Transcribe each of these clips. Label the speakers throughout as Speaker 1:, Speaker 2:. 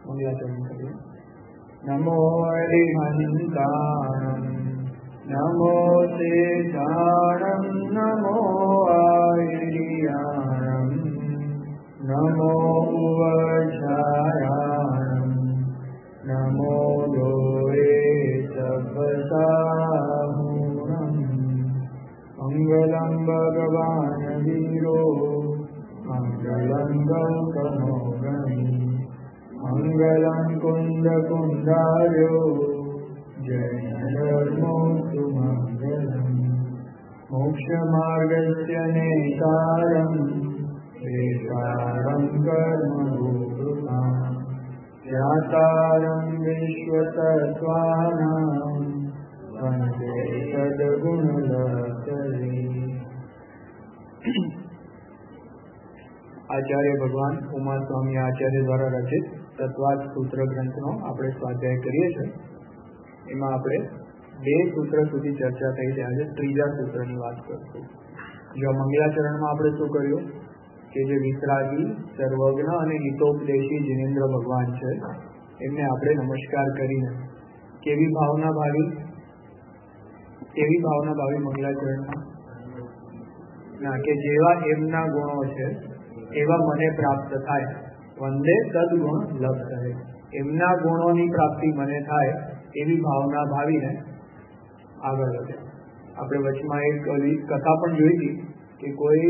Speaker 1: મંગલાચરણ કરીએ. નમો હરિહંતાણં નમો શેષાણં નમો આયર્યાણં નમો ઉવચાયાણં નમો લોરે સભસાહુણં મંગલં ભગવાન વીરો મંગલં ગૌતમોગણી મંગલં કુંદ કુંડાર્યો જય ધર્મોસ્તુ મંગલં મોક્ષ માર્ગસ્ય નેતારં વેતારં કર્મભૂતાં જ્ઞાતારં વિશ્વતત્ત્વાનાં વંદે સદ્ગુણલહરી. આચાર્ય ભગવાન ઉમા સ્વામી આચાર્ય દ્વારા રચિત તત્વાર્થ સૂત્ર ગ્રંથનો આપણે સ્વાધ્યાય કરીએ છીએ. એમાં આપણે 2 સૂત્ર સુધી ચર્ચા થઈ છે. આજે 3જા સૂત્રની વાત કરશું. જો મંગલાચરણમાં આપણે શું કર્યું કે જે વિતરાગી સર્વજ્ઞ અને હિતોપદેશી જિનેન્દ્ર ભગવાન છે એમને આપણે નમસ્કાર કરીને કેવી ભાવના ભાવી મંગલાચરણમાં ના કે જેવા એમના ગુણો છે એવા મને પ્રાપ્ત થાય. વંદે સદગુણ લભ રહે. એમના ગુણોની પ્રાપ્તિ મને થાય એવી ભાવના ભાવીને આગળ વધે. આપણે વચમાં એક કથા પણ જોઈ હતી કે કોઈ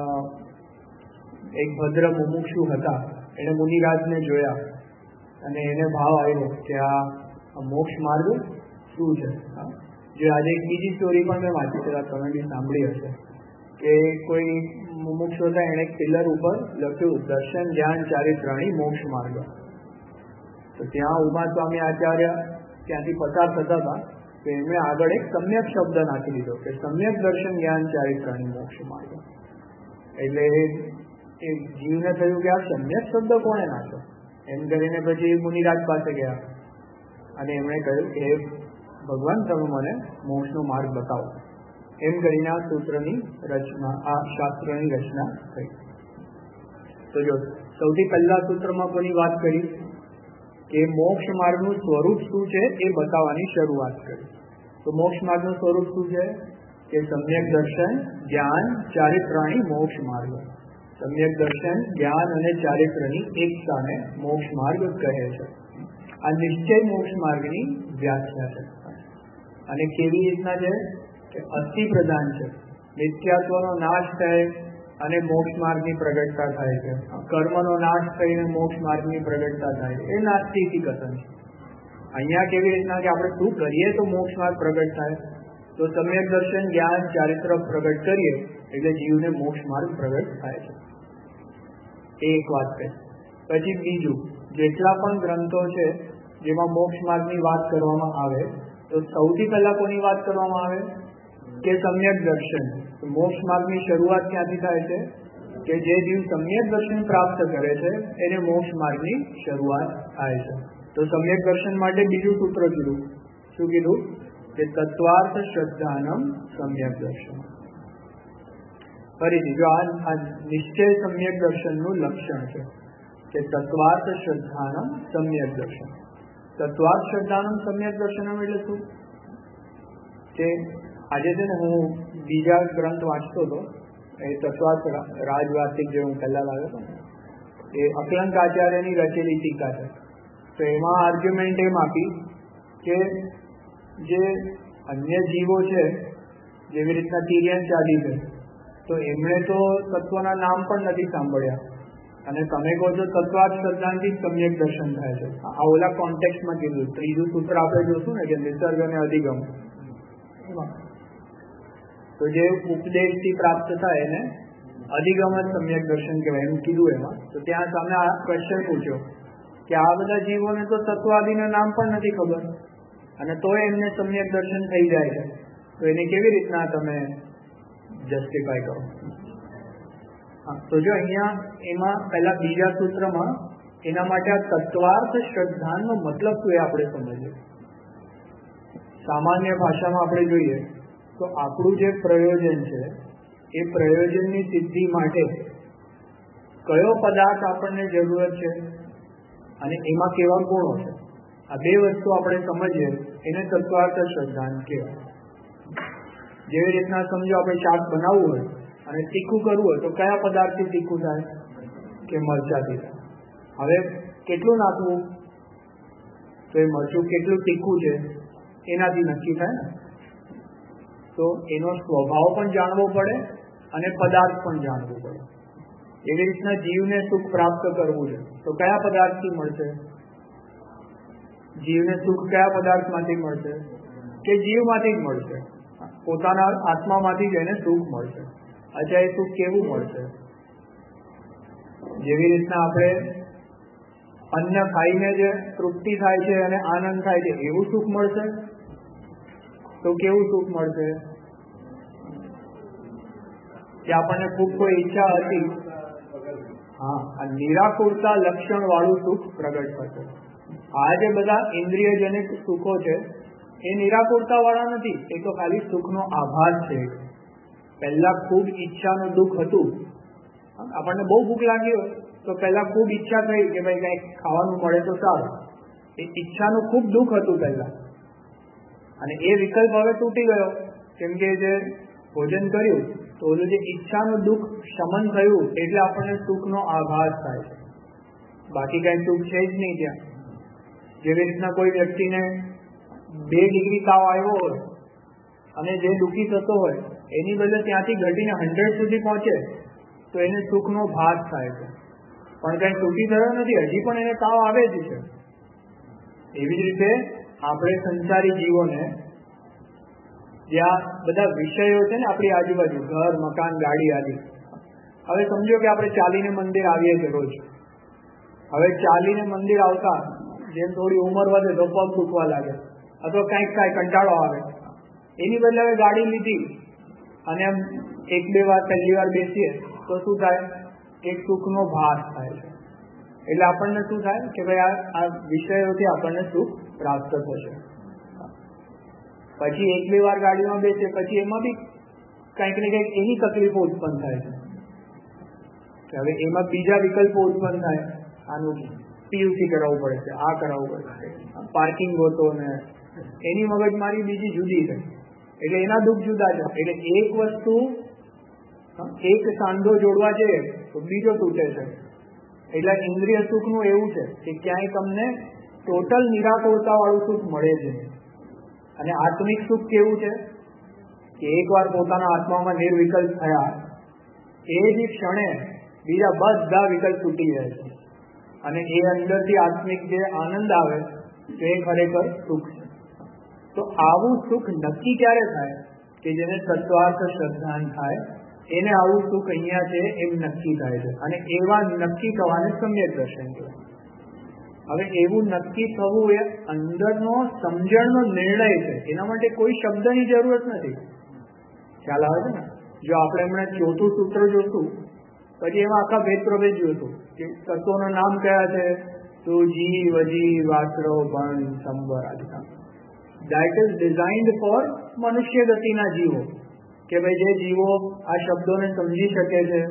Speaker 1: એક ભદ્ર મુમુક્ષુ હતા, એને મુનિરાજને જોયા અને એને ભાવ આવ્યો કે આ મોક્ષ માર્ગ શું છે. જે આજે એક બીજી સ્ટોરી પણ મેં વાંચી છે, તમે બી સાંભળી હશે કે કોઈ મુમુક્ષુ હતા, એને એક પિલર ઉપર લખ્યું દર્શન જ્ઞાન ચારિત્રાણી મોક્ષ માર્ગ. તો ત્યાં ઉમા સ્વામી આચાર્ય ત્યાંથી પસાર થતા હતા તો એમણે આગળ એક સમ્યક શબ્દ નાખી દીધો કે સમ્યક દર્શન જ્ઞાન ચારિત્રાણી મોક્ષ માર્ગ. એટલે એ જીવને થયું કે આ સમ્યક શબ્દ કોણે નાખ્યો. એમ કરીને પછી મુનિરાજ પાસે ગયા અને એમણે કહ્યું કે ભગવાન તમે મને મોક્ષનો માર્ગ બતાવો. એમ કરીને આ સૂત્રની રચના, આ શાસ્ત્રની રચના થઈ. તો જો સૌથી પહેલા સૂત્રમાં કોની વાત કરી કે મોક્ષ માર્ગનું સ્વરૂપ શું છે એ બતાવવાની શરૂઆત કરી. તો મોક્ષ માર્ગનું સ્વરૂપ શું છે કે સમ્યક દર્શન જ્ઞાન ચારિત્રાણી મોક્ષ માર્ગ. સમ્યક દર્શન જ્ઞાન અને ચારિત્રની એકતાને મોક્ષ માર્ગ કહે છે. આ નિશ્ચય મોક્ષ માર્ગની વ્યાખ્યા છે. અને કેવી રીતના છે કે અસ્થિ પ્રધાન છે. મિથ્યાત્વનો નાશ થાય અને મોક્ષ માર્ગની પ્રગટતા થાય છે. કર્મનો નાશ થઈને મોક્ષ માર્ગની પ્રગટતા થાય છે. એ નાસ્તિકી કથન છે. અહીંયા કેવી રીતના કે આપણે શું કરીએ તો મોક્ષ માર્ગ પ્રગટ થાય. તો સમ્યક દર્શન જ્ઞાન ચારિત્ર પ્રગટ કરીએ એટલે જીવને મોક્ષ માર્ગ પ્રગટ થાય છે. એ એક વાત છે. પછી બીજું, જેટલા પણ ગ્રંથો છે જેમાં મોક્ષ માર્ગની વાત કરવામાં આવે તો સૌથી પહેલા કોની વાત કરવામાં આવે કે સમ્યક દર્શન. મોક્ષ માર્ગની શરૂઆત ક્યાંથી થાય છે કે જે જીવ સમ્યક દર્શન પ્રાપ્ત કરે છે એને મોક્ષ માર્ગની શરૂઆત થાય છે. તો સમ્યક દર્શન માટે બીજું સૂત્ર કીધું. શું કીધું કે તત્વાર્થ શ્રદ્ધાનમ સમ્યક દર્શન. ફરીથી જો આ નિશ્ચય સમ્યક દર્શનનું લક્ષણ છે કે તત્વાર્થ શ્રદ્ધાનમ સમ્યક દર્શન. તત્વાર્થ શ્રદ્ધાનમ સમ્યક દર્શનમ એટલે શું કે આજે છે ને હું બીજા ગ્રંથ વાંચતો હતો, એ તત્વાર્થ રાજવાર્તિક જે હું પહેલા લાવ્યો હતો એ અકલંક આચાર્યની રચેલી ટીકા છે. તો એમાં આર્ગ્યુમેન્ટ એમ આપી કે જે અન્ય જીવો છે જેવી રીતના તિર્યંચાદી છે તો એમણે તો તત્વના નામ પણ નથી સાંભળ્યા અને તમે કહો છો તત્વાર્થ શ્રદ્ધાથી સમ્યક દર્શન થાય છે. આ ઓલા કોન્ટેક્સ્ટમાં કીધું. ત્રીજું સૂત્ર આપણે જોશું ને કે નિસર્ગ અને અધિગમ. તો જે ઉપદેશથી પ્રાપ્ત થાય એને અધિગમ જ સમ્યક દર્શન કહેવાય એમ કીધું એમાં. તો ત્યાં સામે આ ક્વેશ્ચન પૂછ્યો કે આ બધા જીવોને તો તત્વાદિના નામ પણ નથી ખબર અને તોય એમને સમ્યક દર્શન થઈ જાય છે, તો એને કેવી રીતના તમે જસ્ટિફાય કરો. તો જો અહીંયા એમાં પહેલા બીજા સૂત્રમાં એના માટે આ તત્વાર્થ શ્રદ્ધાનો મતલબ શું એ આપણે સમજીએ. સામાન્ય ભાષામાં આપણે જોઈએ તો આપણું જે પ્રયોજન છે એ પ્રયોજનની સિદ્ધિ માટે કયો પદાર્થ આપણને જરૂરત છે અને એમાં કેવા ગુણો છે. આ બે વસ્તુ આપણે સમજીએ એને તત્વાર્થ શ્રદ્ધાન કહેવાય. જેવી રીતના સમજો આપણે શાક બનાવવું હોય અને તીખું કરવું હોય તો કયા પદાર્થથી તીખું થાય? કે મરચાથી થાય. હવે કેટલું નાખવું? તો એ મરચું કેટલું તીખું છે એનાથી નક્કી થાય ને. તો એનો સ્વભાવ પણ જાણવો પડે અને પદાર્થ પણ જાણવો પડે. એવી રીતના જીવને સુખ પ્રાપ્ત કરવું છે તો કયા પદાર્થથી મળશે? જીવને સુખ કયા પદાર્થમાંથી મળશે? કે જીવમાંથી જ મળશે. પોતાના આત્મામાંથી જ એને સુખ મળશે. અચ્છા, એ સુખ કેવું મળશે? જેવી રીતના આપણે અન્ન ખાઈને જે તૃપ્તિ થાય છે અને આનંદ થાય છે એવું સુખ મળશે? તો કેવું સુખ મળશે? કે આપણને ખૂબ કોઈ ઈચ્છા હતી, આ નિરાકુરતા લક્ષણ વાળું સુખ પ્રગટ થશે. આ જે બધા ઇન્દ્રિયજનિક સુખો છે એ નિરાકુરતા વાળા નથી, એ તો ખાલી સુખનો આભાસ છે. પહેલા ખૂબ ઈચ્છાનું દુઃખ હતું. આપણને બહુ ભૂખ લાગી હોય તો પહેલા ખૂબ ઈચ્છા થઈ કે ભાઈ કંઈક ખાવાનું મળે તો સારું. એ ઈચ્છાનું ખૂબ દુઃખ હતું પહેલા, અને એ વિકલ્પ હવે તૂટી ગયો. કેમ કે જે ભોજન કર્યું તો ઓલું જે ઈચ્છાનું દુઃખ શમન થયું એટલે આપણને સુખનો આભાસ થાય છે. બાકી કઈ સુખ છે જ નહીં ત્યાં. જેવી રીતના કોઈ વ્યક્તિને 2 ડિગ્રી તાવ આવ્યો હોય અને જે દુઃખી થતો હોય એની બદલે ત્યાંથી ઘટીને 100 સુધી પહોંચે તો એને સુખનો ભાસ થાય છે. પણ કઈ સુખી થયો નથી, હજી પણ એને તાવ આવે જ છે. એવી જ રીતે આપણે સંસારી જીવોને જ્યાં બધા વિષયો છે ને આપણી આજુબાજુ, ઘર, મકાન, ગાડી આદિ. હવે સમજો કે આપણે ચાલીને મંદિર આવીએ છીએ રોજ. હવે ચાલીને મંદિર આવતા જેમ થોડી ઉંમર વધે તો પગ દુખવા લાગે અથવા કંઈક કંટાળો આવે. એની બદલે હવે ગાડી લીધી અને એમ 1-2 વાર પહેલી વાર બેસીએ તો શું થાય? એક સુખનો ભાસ થાય છે. એટલે આપણને શું થાય કે ભાઈ આ વિષયોથી આપણને સુખ પ્રાપ્ત થશે. પછી 1-2 વાર ગાડીમાં બેસે પછી એમાં બી કંઈક ને કંઈક એની તકલીફો ઉત્પન્ન થાય છે. હવે એમાં બીજા વિકલ્પો ઉત્પન્ન થાય. આનું પીયુસી કરાવવું પડે છે, આ કરાવવું પડે છે, પાર્કિંગ ગોતો ને એની મગજમારી બીજી જુદી છે. એટલે એના દુઃખ જુદા છે. એટલે એક વસ્તુ, એક સાંધો જોડવા જઈએ તો બીજો તૂટે છે. એટલે ઇન્દ્રિય સુખનું એવું છે કે ક્યાંય તમને ટોટલ નિરાકુરતા વાળું સુખ મળે છે. અને આત્મિક સુખ કેવું છે કે એકવાર પોતાના આત્મામાં નિર્વિકલ્પ થયા એ જ ક્ષણે બીજા બધા વિકલ્પ તૂટી જાય છે અને એ અંદરથી આત્મિક જે આનંદ આવે તે ખરેખર સુખ છે. તો આવું સુખ નક્કી ક્યારે થાય? કે જેને તત્વાર્થ શ્રદ્ધાન થાય એને આવું સુખ અહીંયા છે એમ નક્કી થાય છે. અને એવા નક્કી થવાને સમ્યક દર્શન કહેવાય. હવે એવું નક્કી થવું એ અંદરનો સમજણનો નિર્ણય છે. એના માટે કોઈ શબ્દની જરૂરત નથી. ખ્યાલ આવે છે ને? જો આપણે હમણાં 4થું સૂત્ર જોશું પછી એમાં આખા ભેદ પ્રભેદ જોશું કે તત્વોના નામ કયા છે. તો જીવ, અજીવ, વાસરો, ભણ, સંબર આદિ નામ. That is designed for મનુષ્ય ગતિના જીવો. કે ભાઈ જે જીવો આ શબ્દોને સમજી શકે છે,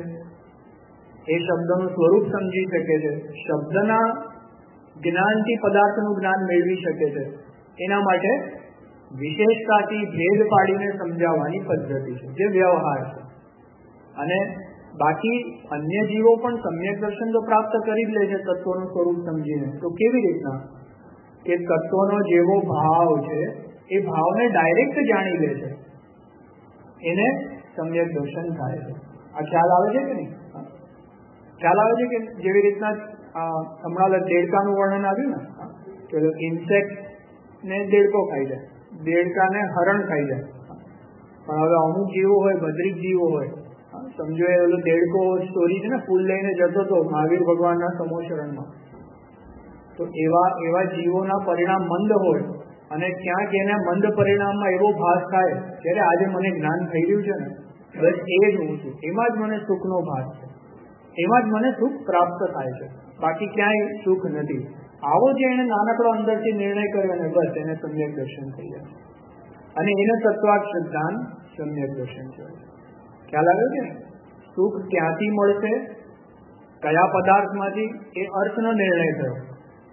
Speaker 1: એ શબ્દનું સ્વરૂપ સમજી શકે છે, શબ્દના જ્ઞાનથી પદાર્થનું જ્ઞાન મેળવી શકે છે, એના માટે વિશેષતાથી ભેદ પાડીને સમજાવવાની પદ્ધતિ છે જે વ્યવહાર છે. અને બાકી અન્ય જીવો પણ સમ્યક દર્શન તો પ્રાપ્ત કરી જ લે છે તત્વોનું સ્વરૂપ સમજીને. તો કેવી રીતના? કે તત્વનો જેવો ભાવ છે એ ભાવને ડાયરેક્ટ જાણી લે છે, એને સમ્યક દર્શન થાય છે. આ ખ્યાલ આવે છે કે નહીં? ખ્યાલ આવે છે કે જેવી રીતના હમણાં દેડકાનું વર્ણન આવ્યું ને કે ઇન્સેક્ટ ને દેડકો ખાઈ જાય, દેડકાને હરણ ખાઈ જાય. પણ હવે અમુક જીવો હોય, બદ્રિક જીવો હોય, સમજો એ ઓલો દેડકો સ્ટોરી છે ને, ફૂલ લઈને જતો હતો મહાવીર ભગવાનના સમોશરણમાં. તો એવા જીવોના પરિણામ મંદ હોય અને ક્યાંક એને મંદ પરિણામમાં એવો ભાસ થાય ત્યારે આજે મને જ્ઞાન થઈ રહ્યું છે ને, બસ એ જ હું છું, એમાં જ મને સુખનો ભાસ છે, એમાં જ મને સુખ પ્રાપ્ત થાય છે, બાકી ક્યાંય સુખ નથી. આવો જે એને નાનકડો અંદરથી નિર્ણય કર્યો ને બસ એને સમ્યક દર્શન થઈ જાય. અને એને તત્વાર્થ શ્રદ્ધાન સમ્યક દર્શન કહેવાય. ખ્યાલ આવ્યો છે ને? સુખ ક્યાંથી મળશે, કયા પદાર્થમાંથી, એ અર્થનો નિર્ણય થયો.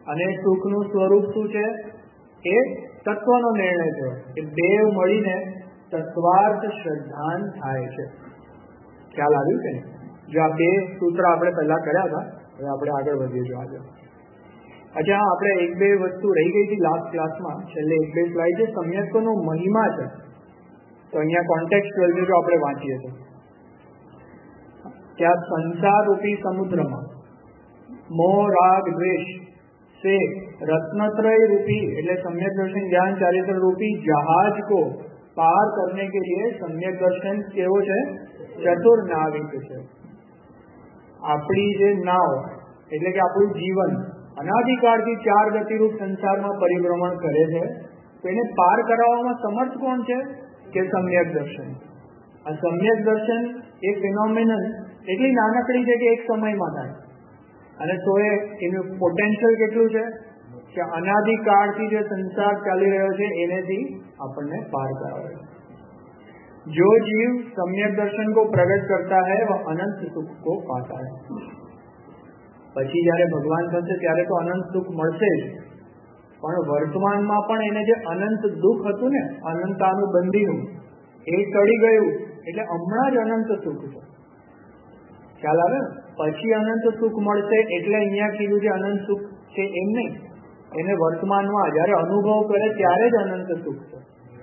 Speaker 1: અને સુખનું સ્વરૂપ શું છે એ તત્વનો નિર્ણય થયો કે બે મળીને તત્વાર્થ શ્રદ્ધાન થાય છે. ખ્યાલ આવ્યું કે જો આ બે સૂત્ર આપણે પહેલા કર્યા હતા, હવે આપણે આગળ વધીએ જો આગળ. અચ્છા, આપણે એક બે વસ્તુ રહી ગઈ હતી લાસ્ટ ક્લાસમાં, છેલ્લે એક બે સ્લાઇડ જે સમ્યક્તનો મહિમા છે. તો અહીંયા કોન્ટેક્સ્ચ્યુઅલ જો આપણે વાંચીએ તો ત્યાં સંસાર રૂપી સમુદ્રમાં મોહ રાગ દ્વેષ से रत्नत्रय रूपी એટલે सम्यक दर्शन ज्ञान चारित्र रूपी जहाज को पार करने के लिए सम्यक दर्शन કેવો છે? ચતુર નાવિક છે. આપણી જે નાવ એટલે કે આપણું જીવન અનાદિકાળથી ચાર ગતિરૂપ સંસારમાં પરિભ્રમણ કરે છે, તો એને પાર કરાવવામાં સમર્થ કોણ છે? કે સમ્યક દર્શન. આ સમ્યક દર્શન એ ફિનોમિનન એટલી નાનકડી છે કે એક સમયમાં થાય, અને તો એનું પોટેન્શિયલ કેટલું છે કે અનાદિકાળથી જે સંસાર ચાલી રહ્યો છે એનેથી આપણને પાર કરાવે છે. जो जीव सम्यक दर्शन को प्रकट करता है वह अनंत सुख को पाता है. પછી જયારે ભગવાન થશે ત્યારે તો અનંત સુખ મળશે જ, પણ વર્તમાનમાં પણ એને જે અનંત દુઃખ હતું ને અનંતાનુબંધીનું એ ટળી ગયું, એટલે હમણાં જ અનંત સુખ છે. ખ્યાલ આવે? પછી અનંત સુખ મળશે એટલે અહીંયા કીધું જે અનંત સુખ છે એમ નહીં, એને વર્તમાનમાં જયારે અનુભવ કરે ત્યારે જ અનંત સુખ છે.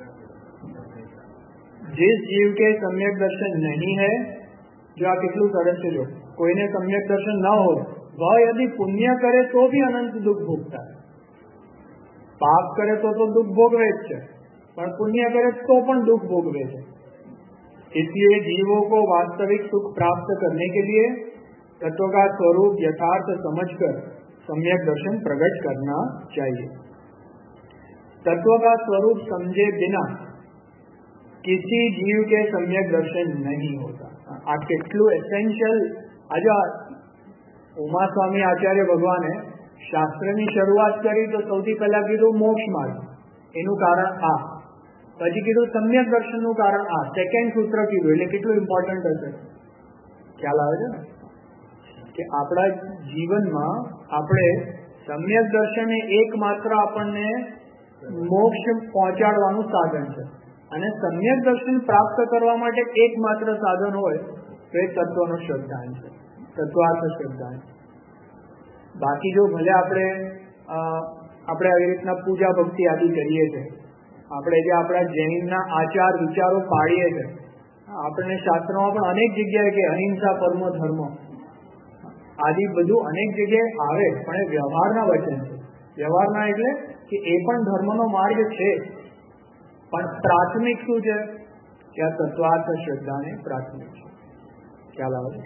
Speaker 1: जिस जीव के सम्यक दर्शन नहीं है, जो આ કેટલું સરસ છે, જો કોઈને सम्यक दर्शन न हो वह यदि पुण्य करे तो भी अनंत दुख भोगता है. पाप करे तो दुख भोगवे જ છે, પણ પુણ્ય કરે તો પણ दुख भोगवे છે. इसलिए जीवों को वास्तविक सुख प्राप्त करने के लिए तत्व का स्वरूप यथार्थ समझकर सम्यक दर्शन प्रकट करना चाहिए. तत्व का स्वरूप समझे बिना किसी जीव के सम्यक दर्शन नहीं होता. આ કેટલું એસેન્શિયલ. આજે ઉમા સ્વામી આચાર્ય ભગવાને શાસ્ત્રની શરૂઆત કરી તો સૌથી પહેલા કીધું મોક્ષ માર્ગ, એનું કારણ આ. પછી કીધું સમ્યક દર્શનનું કારણ આ. સેકન્ડ સૂત્ર કીધું, એટલે કેટલું ઇમ્પોર્ટન્ટ હશે. ખ્યાલ આવે છે ને કે આપણા જીવનમાં આપણે સમ્યક દર્શન એ એકમાત્ર આપણને મોક્ષ પહોંચાડવાનું સાધન છે, અને સમ્યક દર્શન પ્રાપ્ત કરવા માટે એકમાત્ર સાધન હોય તો એ તત્વનો શ્રદ્ધાન છે, તત્વાર્થ શ્રદ્ધાન. બાકી જો ભલે આપણે આવી રીતના પૂજા ભક્તિ આદિ કરીએ છીએ, આપણે જે આપણા જૈનના આચાર વિચારો પાડીએ છીએ, આપણને શાસ્ત્રોમાં પણ અનેક જગ્યાએ કે અહિંસા પરમો ધર્મ આદિ બધું અનેક જગ્યાએ આવે, પણ એ વ્યવહારના વચન છે. વ્યવહારના એટલે કે એ પણ ધર્મનો માર્ગ છે, પણ પ્રાથમિક શું છે કે આ તત્વાર્થ શ્રદ્ધાને પ્રાથમિક છે. ખ્યાલ આવે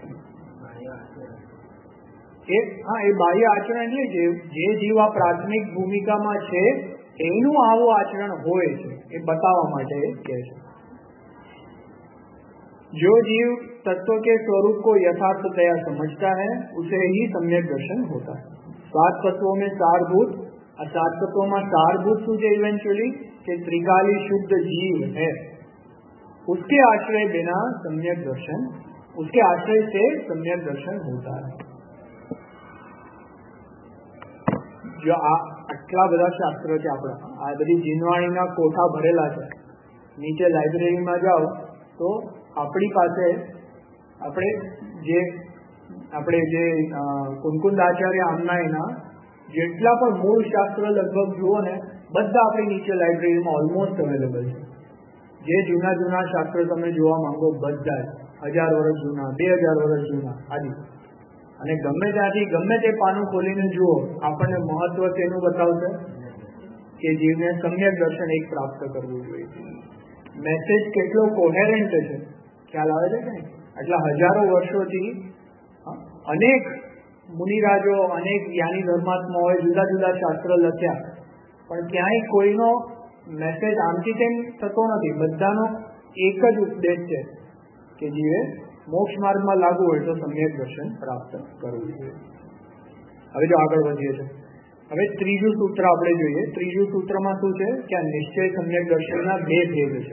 Speaker 1: એ? હા, એ બાહ્ય આચરણ એટલે જે જીવ આ પ્રાથમિક ભૂમિકામાં છે એનું આવું આચરણ હોય છે એ બતાવવા માટે એ કહે છે. जो जीव तत्व के स्वरूप को यथार्थतया समझता है उसे ही सम्यक दर्शन होता है. 7 तत्वों में सारभूत, આ 7 तत्वों सारभूत શું છે? इवेंचुअली कि त्रिकाली शुद्ध जीव है, उसके आश्रय बिना सम्यक दर्शन, उसके आश्रय से सम्यक दर्शन होता है. જો આટલા બધા શાસ્ત્રો છે આપણા, આ બધી જીનવાણીના કોઠા ભરેલા છે. નીચે લાઇબ્રેરીમાં જાઓ તો આપણી પાસે આપણે જે કુંકુંદ આચાર્ય આમના એના જેટલા પણ મૂળ શાસ્ત્ર લગભગ જુઓ ને બધા આપણી નીચે લાઇબ્રેરીમાં ઓલમોસ્ટ અવેલેબલ છે. જે જૂના શાસ્ત્રો તમે જોવા માંગો બધા જ 1000 વર્ષ જૂના, 2000 વર્ષ જૂના આદિ, અને ગમે ત્યાંથી ગમે તે પાનું ખોલીને જુઓ, આપણને મહત્વ તેનું બતાવશે કે જીવને સમ્યક દર્શન એક પ્રાપ્ત કરવું જોઈએ. મેસેજ કેટલો કોહેરન્ટ છે, ખ્યાલ આવે છે કે નહીં? આટલા હજારો વર્ષોથી અનેક મુનિરાજો, અનેક જ્ઞાની ધર્માત્માઓએ જુદા જુદા શાસ્ત્ર લખ્યા, પણ ક્યાંય કોઈનો મેસેજ આમથી તેમ થતો નથી. બધાનો એક જ ઉપદેશ છે કે જીવે મોક્ષ માર્ગમાં લાગુ હોય તો સમ્યક દર્શન પ્રાપ્ત કરવું જોઈએ. હવે જો આગળ વધીએ છીએ, હવે ત્રીજું સૂત્ર આપણે જોઈએ. ત્રીજું સૂત્રમાં શું છે કે આ નિશ્ચય સમ્યક દર્શનના 2 ભેદ છે.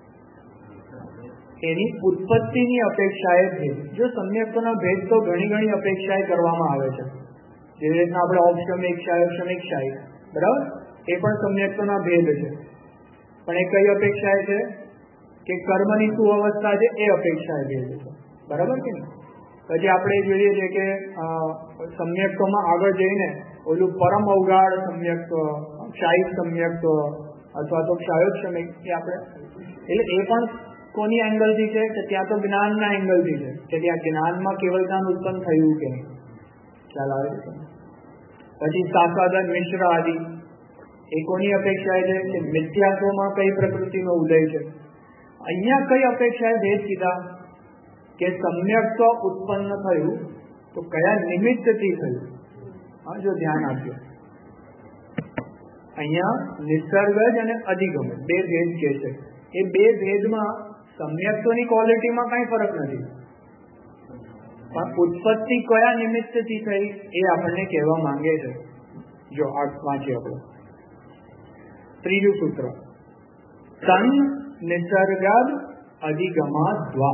Speaker 1: એની ઉત્પત્તિની અપેક્ષાએ ભેદ. જો સમ્યકતાના ભેદ તો ઘણી અપેક્ષાએ કરવામાં આવે છે, જેવી રીતના આપણે ઔપશમિક, ક્ષાયોપશમિક, ક્ષાયિક, બરાબર, એ પણ સમ્યક્તોના ભેદ છે. પણ એ કઈ અપેક્ષાએ છે કે કર્મની શું અવસ્થા છે એ અપેક્ષાએ ભેદ છે, બરાબર કે નહીં? પછી આપણે જોઈએ છે કે સમ્યક્તોમાં આગળ જઈને ઓલું પરમ અવગાઢ સમ્યક્ત, ક્ષાયિક સમ્યક્ત અથવા તો ક્ષાયોપશમિક, એ આપણે એટલે એ પણ કોની એંગલથી છે કે ત્યાં તો જ્ઞાનના એંગલથી છે કે ત્યાં જ્ઞાનમાં કેવલ જ્ઞાન ઉત્પન્ન થયું કે નહીં. ખ્યાલ આવે છે? પછી સાસ્વાદન, મિશ્ર આદિ, એ કોની અપેક્ષાએ છે કે મિથ્યાત્વમાં કઈ પ્રકૃતિનો ઉદય છે. અહીંયા કઈ અપેક્ષાએ ભેદ કીધા કે સમ્યક્ત ઉત્પન્ન થયું તો કયા નિમિત્તથી થયું. હા, જો ધ્યાન આપજો, અહીંયા નિસર્ગજ અને અધિગમ બે ભેદ કે છે. એ બે ભેદમાં સમ્યક્તોની ક્વોલિટીમાં કઈ ફરક નથી, પણ ઉત્પત્તિ કયા નિમિત્તથી થઈ એ આપણને કહેવા માંગે છે. જો આ વાંચીએ આપણે ત્રીજું સૂત્ર, તન નિસર્ગાદ અધિગમાદ્વા.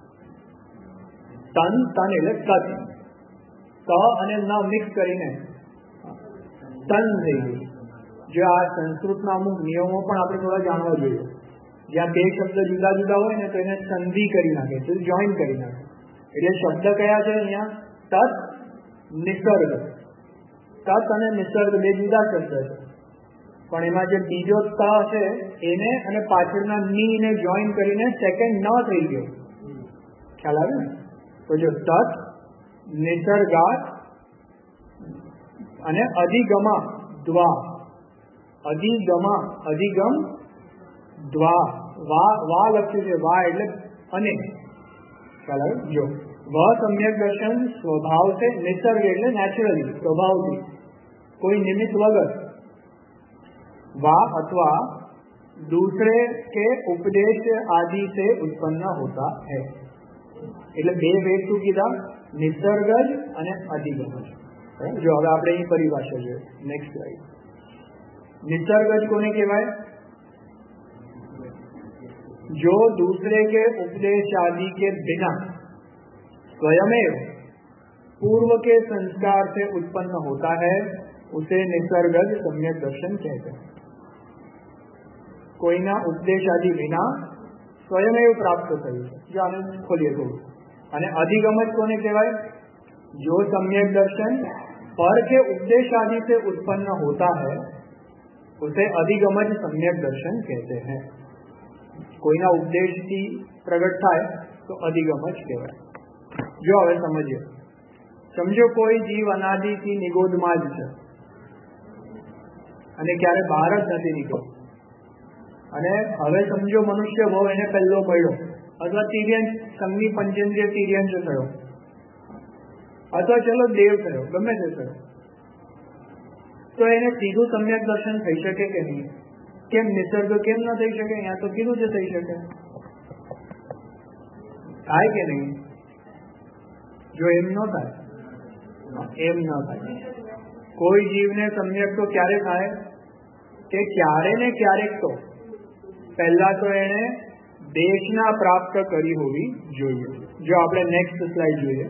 Speaker 1: તન એટલે તત, ત અને ન મિક્સ કરીને તન થઈ ગયું. જો આ સંસ્કૃતના અમુક નિયમો પણ આપણે થોડા જાણવા જોઈએ. જ્યાં બે શબ્દ જુદા જુદા હોય ને તો એને સંધિ કરી નાખે, જોઈન કરી નાખે. એટલે શબ્દ કયા છે અહીંયા? તત, નિસર્ગ. તત અને નિસર્ગ બે જુદા શબ્દ છે, પણ એમાં જે બીજો ત છે એને અને પાછળના ની ને જોઈન કરીને સેકન્ડ ન થઈ ગયો. ખ્યાલ આવે ને? તો જો તત, નિસર્ગાત અને અધિગમા દ્વા. અધિગમા, અધિગમ દ્વા, વા લખ્યું છે, વા એટલે અને. ખ્યાલ આવે? જો વ સમ્યક દર્શન સ્વભાવ છે, નિસર્ગ એટલે નેચરલી, સ્વભાવથી, કોઈ નિમિત્ત વગર. वा अथवा दूसरे के उपदेश आदि से उत्पन्न होता है. એટલે બે ભેદ શું કીધા? નિસર્ગજ અને અધિગમજ. જો હવે આપણે અહીં પરિભાષા જોઈએ, નેક્સ્ટ સ્લાઇડ. નિસર્ગજ કોને કહેવાય? जो दूसरे के उपदेश आदि के बिना स्वयमेव पूर्व के संस्कार से उत्पन्न होता है उसे निसर्गज सम्यक दर्शन कहते हैं. કોઈના ઉપદેશ આદિ વિના સ્વયમેવ પ્રાપ્ત થયું છે. જો આને ખોલીએ થોડું. અને અધિગમજ કોને કહેવાય? जो सम्यक दर्शन पर के उपदेश आदि से उत्पन्न होता है उसे अधिगमज सम्यक दर्शन कहते हैं. કોઈના ઉપદેશથી પ્રગટ થાય તો અધિગમજ કહેવાય. જો હવે સમજીએ. સમજો કોઈ જીવ અનાદિથી નિગોદમાં જ છે અને ક્યારે બહાર જ નથી નીકળ્યો, અને હવે સમજો મનુષ્ય ભાવ એને પહેલો મળ્યો, અથવા તિર્યંશ, સંગની પંચેન્દ્રિય તિર્યંશ થયો, અથવા ચલો દેવ થયો, ગમે તે થયો, તો એને સીધું સમ્યક દર્શન થઈ શકે કે નહીં? કેમ નિસર્ગ કેમ ન થઈ શકે? અહીંયા તો કીધું છે થઈ શકે. થાય કે નહીં? જો એમ ન થાય, એમ ન થાય. કોઈ જીવને સમ્યક તો ક્યારે થાય કે ક્યારે ને ક્યારેક તો પહેલા તો એને દેશના પ્રાપ્ત કરી હોવી જોઈએ. જો આપણે નેક્સ્ટ સ્લાઇડ જોઈએ.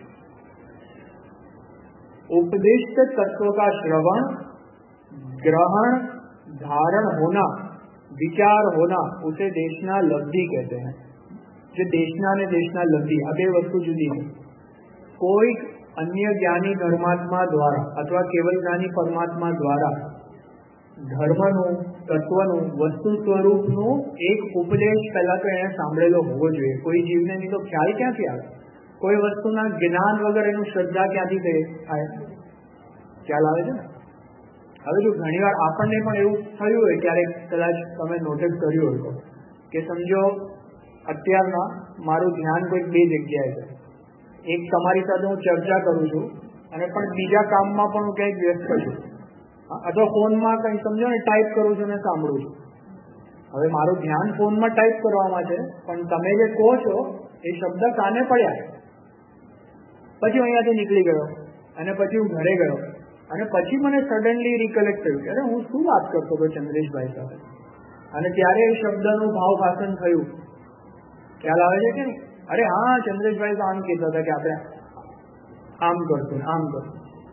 Speaker 1: उपदिष्ट तत्व का श्रवण, ग्रहण, धारण होना, विचार होना उसे देशना लब्धि कहते हैं. जो देशना ने देशना लब्धि आ बे वस्तु जुदी है. कोई अन्य ज्ञानी धर्मात्मा द्वारा अथवा केवल ज्ञानी परमात्मा द्वारा ધર્મનું, તત્વનું, વસ્તુ સ્વરૂપનું એક ઉપદેશ પહેલા તો એને સાંભળેલો હોવો જોઈએ. કોઈ જીવને નહીં તો ખ્યાલ ક્યાંથી આવે? કોઈ વસ્તુના જ્ઞાન વગર એનું શ્રદ્ધા ક્યાંથી થાય? ખ્યાલ આવે છે ને? હવે જો ઘણી વાર આપણને પણ એવું થયું હોય, ક્યારેક કદાચ તમે નોટિસ કર્યું હોય કે સમજો અત્યારના મારું ધ્યાન કોઈક બે જગ્યાએ છે. એક તમારી સાથે હું ચર્ચા કરું છું અને પણ બીજા કામમાં પણ હું ક્યાંક વ્યસ્ત છું, અથવા ફોનમાં કંઈ સમજો ને ટાઈપ કરું છું ને સાંભળું છું. હવે મારું ધ્યાન ફોનમાં ટાઈપ કરવામાં છે, પણ તમે જે કહો છો એ શબ્દ કાને પડ્યા. પછી હું અહીંયાથી નીકળી ગયો અને પછી હું ઘરે ગયો અને પછી મને સડનલી રિકલેક્ટ થયું કે અરે હું શું વાત કરતો હતો ચંદ્રેશભાઈ સાથે, અને ત્યારે એ શબ્દનું ભાવ ભાષણ થયું. ખ્યાલ આવે છે કે નહીં? અરે હા, ચંદ્રેશભાઈ તો આમ કહેતા હતા કે આપણે આમ કરશું આમ કરશું.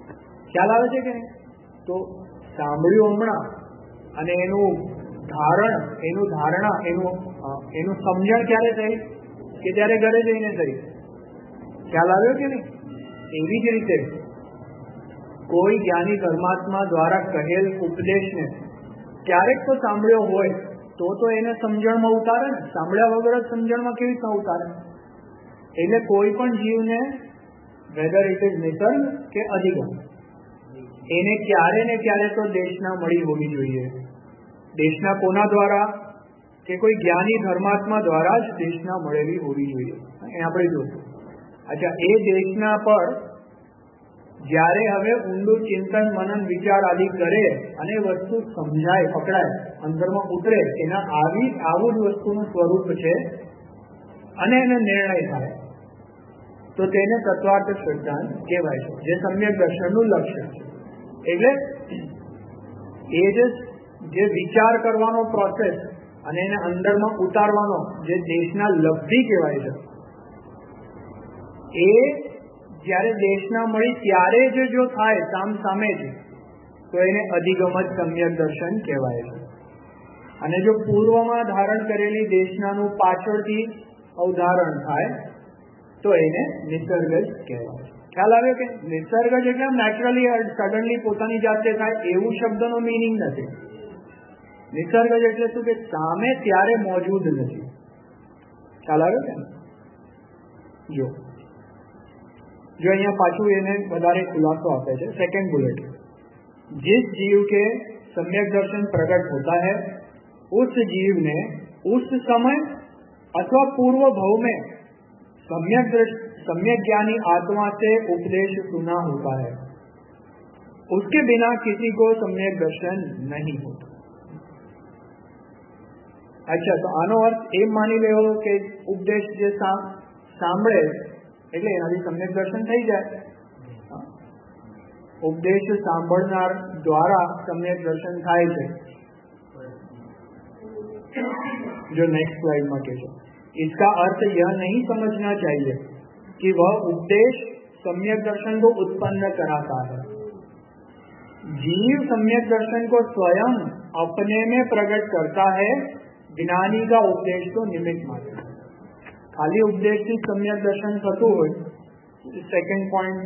Speaker 1: ખ્યાલ આવે છે કે નહીં? તો સાંભળ્યું હમણાં અને એનું ધારણા એનું સમજણ ક્યારે થઈ? કે ત્યારે ઘરે જઈને થઈ. ખ્યાલ આવ્યો કે નહીં? એવી જ રીતે કોઈ જ્ઞાની ધર્માત્મા દ્વારા કહેલ ઉપદેશને ક્યારેક તો સાંભળ્યો હોય તો એને સમજણમાં ઉતારે ને. સાંભળ્યા વગર જ સમજણમાં કેવી રીતના ઉતારે? એટલે કોઈ પણ જીવને વેધર ઇટ ઇઝ નિસર્ગ કે અધિગમ, એને ક્યારે ને ક્યારે તો દેશના મળી હોવી જોઈએ. દેશના કોના દ્વારા? કે કોઈ જ્ઞાની ધર્માત્મા દ્વારા જ દેશના મળેલી હોવી જોઈએ. એ આપણે જોશું. અચ્છા, એ દેશના પર જ્યારે હવે ઊંડું ચિંતન મનન વિચાર આદિ કરે અને વસ્તુ સમજાય, પકડાય, અંદરમાં ઉતરે, એના આવું જ વસ્તુનું સ્વરૂપ છે અને એને નિર્ણય થાય તો તેને તત્વાર્થ સિદ્ધાંત કહેવાય છે, જે સમ્યક દર્શનનું લક્ષણ છે. એટલે એ જે વિચાર કરવાનો પ્રોસેસ અને એને અંદરમાં ઉતારવાનો જે દેશના લબ્ધિ કહેવાય છે, એ જ્યારે દેશના મળી ત્યારે જ જો થાય સામે જ, તો એને અધિગમ જ સમ્યક દર્શન કહેવાય છે. અને જો પૂર્વમાં ધારણ કરેલી દેશનાનું પાછળથી અવધારણ થાય તો એને નિસર્ગ જ કહેવાય. ખ્યાલ આવ્યો કે નિસર્ગ જ એટલે નેચરલી સડનલી પોતાની જાતે થાય એવું શબ્દનો મિનિંગ નથી. નિસર્ગ જ એટલે શું? કે સામે ત્યારે મોજૂદ નથી. ખ્યાલ આવ્યો કે? જો અહીંયા પાછું એને વધારે ખુલાસો આપે છે. सेकंड बुलेट, जिस जीव के सम्यक दर्शन प्रकट होता है उस जीव ने उस समय अथवा पूर्व भव में सम्यक ज्ञानी आत्मा से उपदेश सुना होता है. उसके बिना किसी को सम्यक दर्शन नहीं होता. अच्छा, તો આનો અર્થ એમ માની લેવો કે ઉપદેશ જે સાંભળે એટલે એનાથી સમ્યક દર્શન થઈ જાય. ઉપદેશ સાંભળનાર દ્વારા સમ્યક દર્શન થાય છે. जो नेक्स्ट स्लाइड में कहते, इसका अर्थ यह नहीं समझना चाहिए कि वह उपदेश सम्यक दर्शन को उत्पन्न कराता है. जीव सम्यक दर्शन को स्वयं अपने में प्रकट करता है. ज्ञानी का उपदेश तो निमित्त मात्र. खाली उपदेश થી સમ્યક દર્શન થતું હોય. સેકન્ડ પોઈન્ટ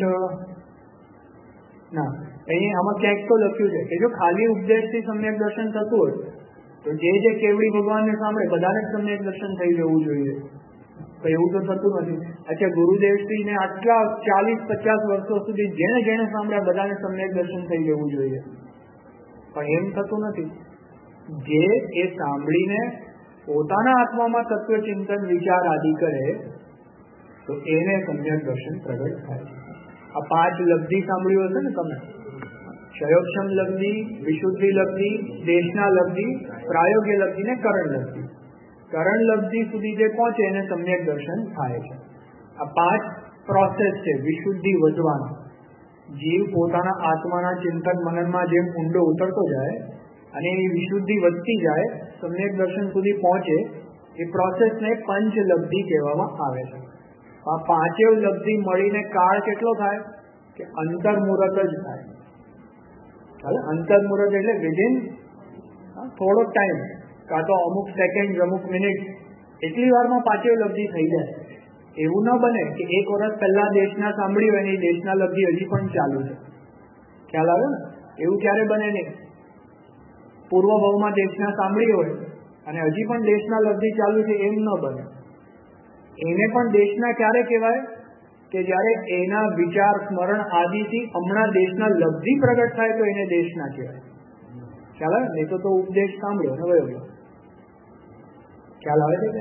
Speaker 1: ના, અહીં આમાં ક્યાંક તો લખ્યું છે કે જો ખાલી ઉપદેશથી સમ્યક દર્શન થતું હોય તો જે કેવડી ભગવાનને સાંભળે બધાને જ સમ્યક દર્શન થઈ જવું જોઈએ. એવું તો થતું નથી. અચ્છા, ગુરુદેવશ્રીને આટલા 40-50 વર્ષો સુધી જેને સાંભળ્યા બધાને સમ્યક દર્શન થઈ જવું જોઈએ, પણ એમ થતું નથી. જે એ સાંભળીને પોતાના આત્મામાં તત્વચિંતન વિચાર આદિ કરે તો એને સમ્યક દર્શન પ્રગટ થાય. આ 5 લબ્ધિ સાંભળ્યું હશે ને તમે? ક્ષયોક્ષમ લબ્ધિ, વિશુદ્ધિ લબ્ધિ, દેશના લબ્ધિ, પ્રાયોગ્ય લબ્ધિ ને કરણ લબ્ધિ. કરણ લબ્ધિ સુધી જે પહોંચે એને સમ્યક દર્શન થાય છે. આ 5 પ્રોસેસ છે વિશુદ્ધિ વધવાનો. જીવ પોતાના આત્માના ચિંતન મનનમાં જેમ ઊંડો ઉતરતો જાય અને એ વિશુદ્ધિ વધતી જાય, સમ્યક દર્શન સુધી પહોંચે, એ પ્રોસેસને પંચ લબ્ધિ કહેવામાં આવે છે. આ 5 લબ્ધિ મળીને કાળ કેટલો થાય? કે અંતર્મુહૂર્ત જ થાય. અંતર્મુહૂર્ત એટલે વિધિન થોડોક ટાઈમ, કાં તો અમુક સેકન્ડ, અમુક મિનિટ, એટલી વારમાં 5 લબ્ધિ થઈ જાય. એવું ન બને કે 1 વર્ષ પહેલા દેશના સાંભળ્યું એની દેશના લબ્ધિ હજી પણ ચાલુ છે. ખ્યાલ આવે ને? એવું ક્યારે બને નહીં. પૂર્વ ભાવમાં દેશના સાંભળી હોય અને હજી પણ દેશના લબ્ધિ ચાલુ છે, એમ ન બને. એને પણ દેશના ક્યારે કહેવાય? કે જ્યારે એના વિચાર સ્મરણ આદિથી હમણાં દેશના લબ્ધિ પ્રગટ થાય તો એને દેશના કહેવાય. ખ્યાલ આવે? નહીં તો ઉપદેશ સાંભળ્યો ને વયો ગયો. ખ્યાલ આવે છે?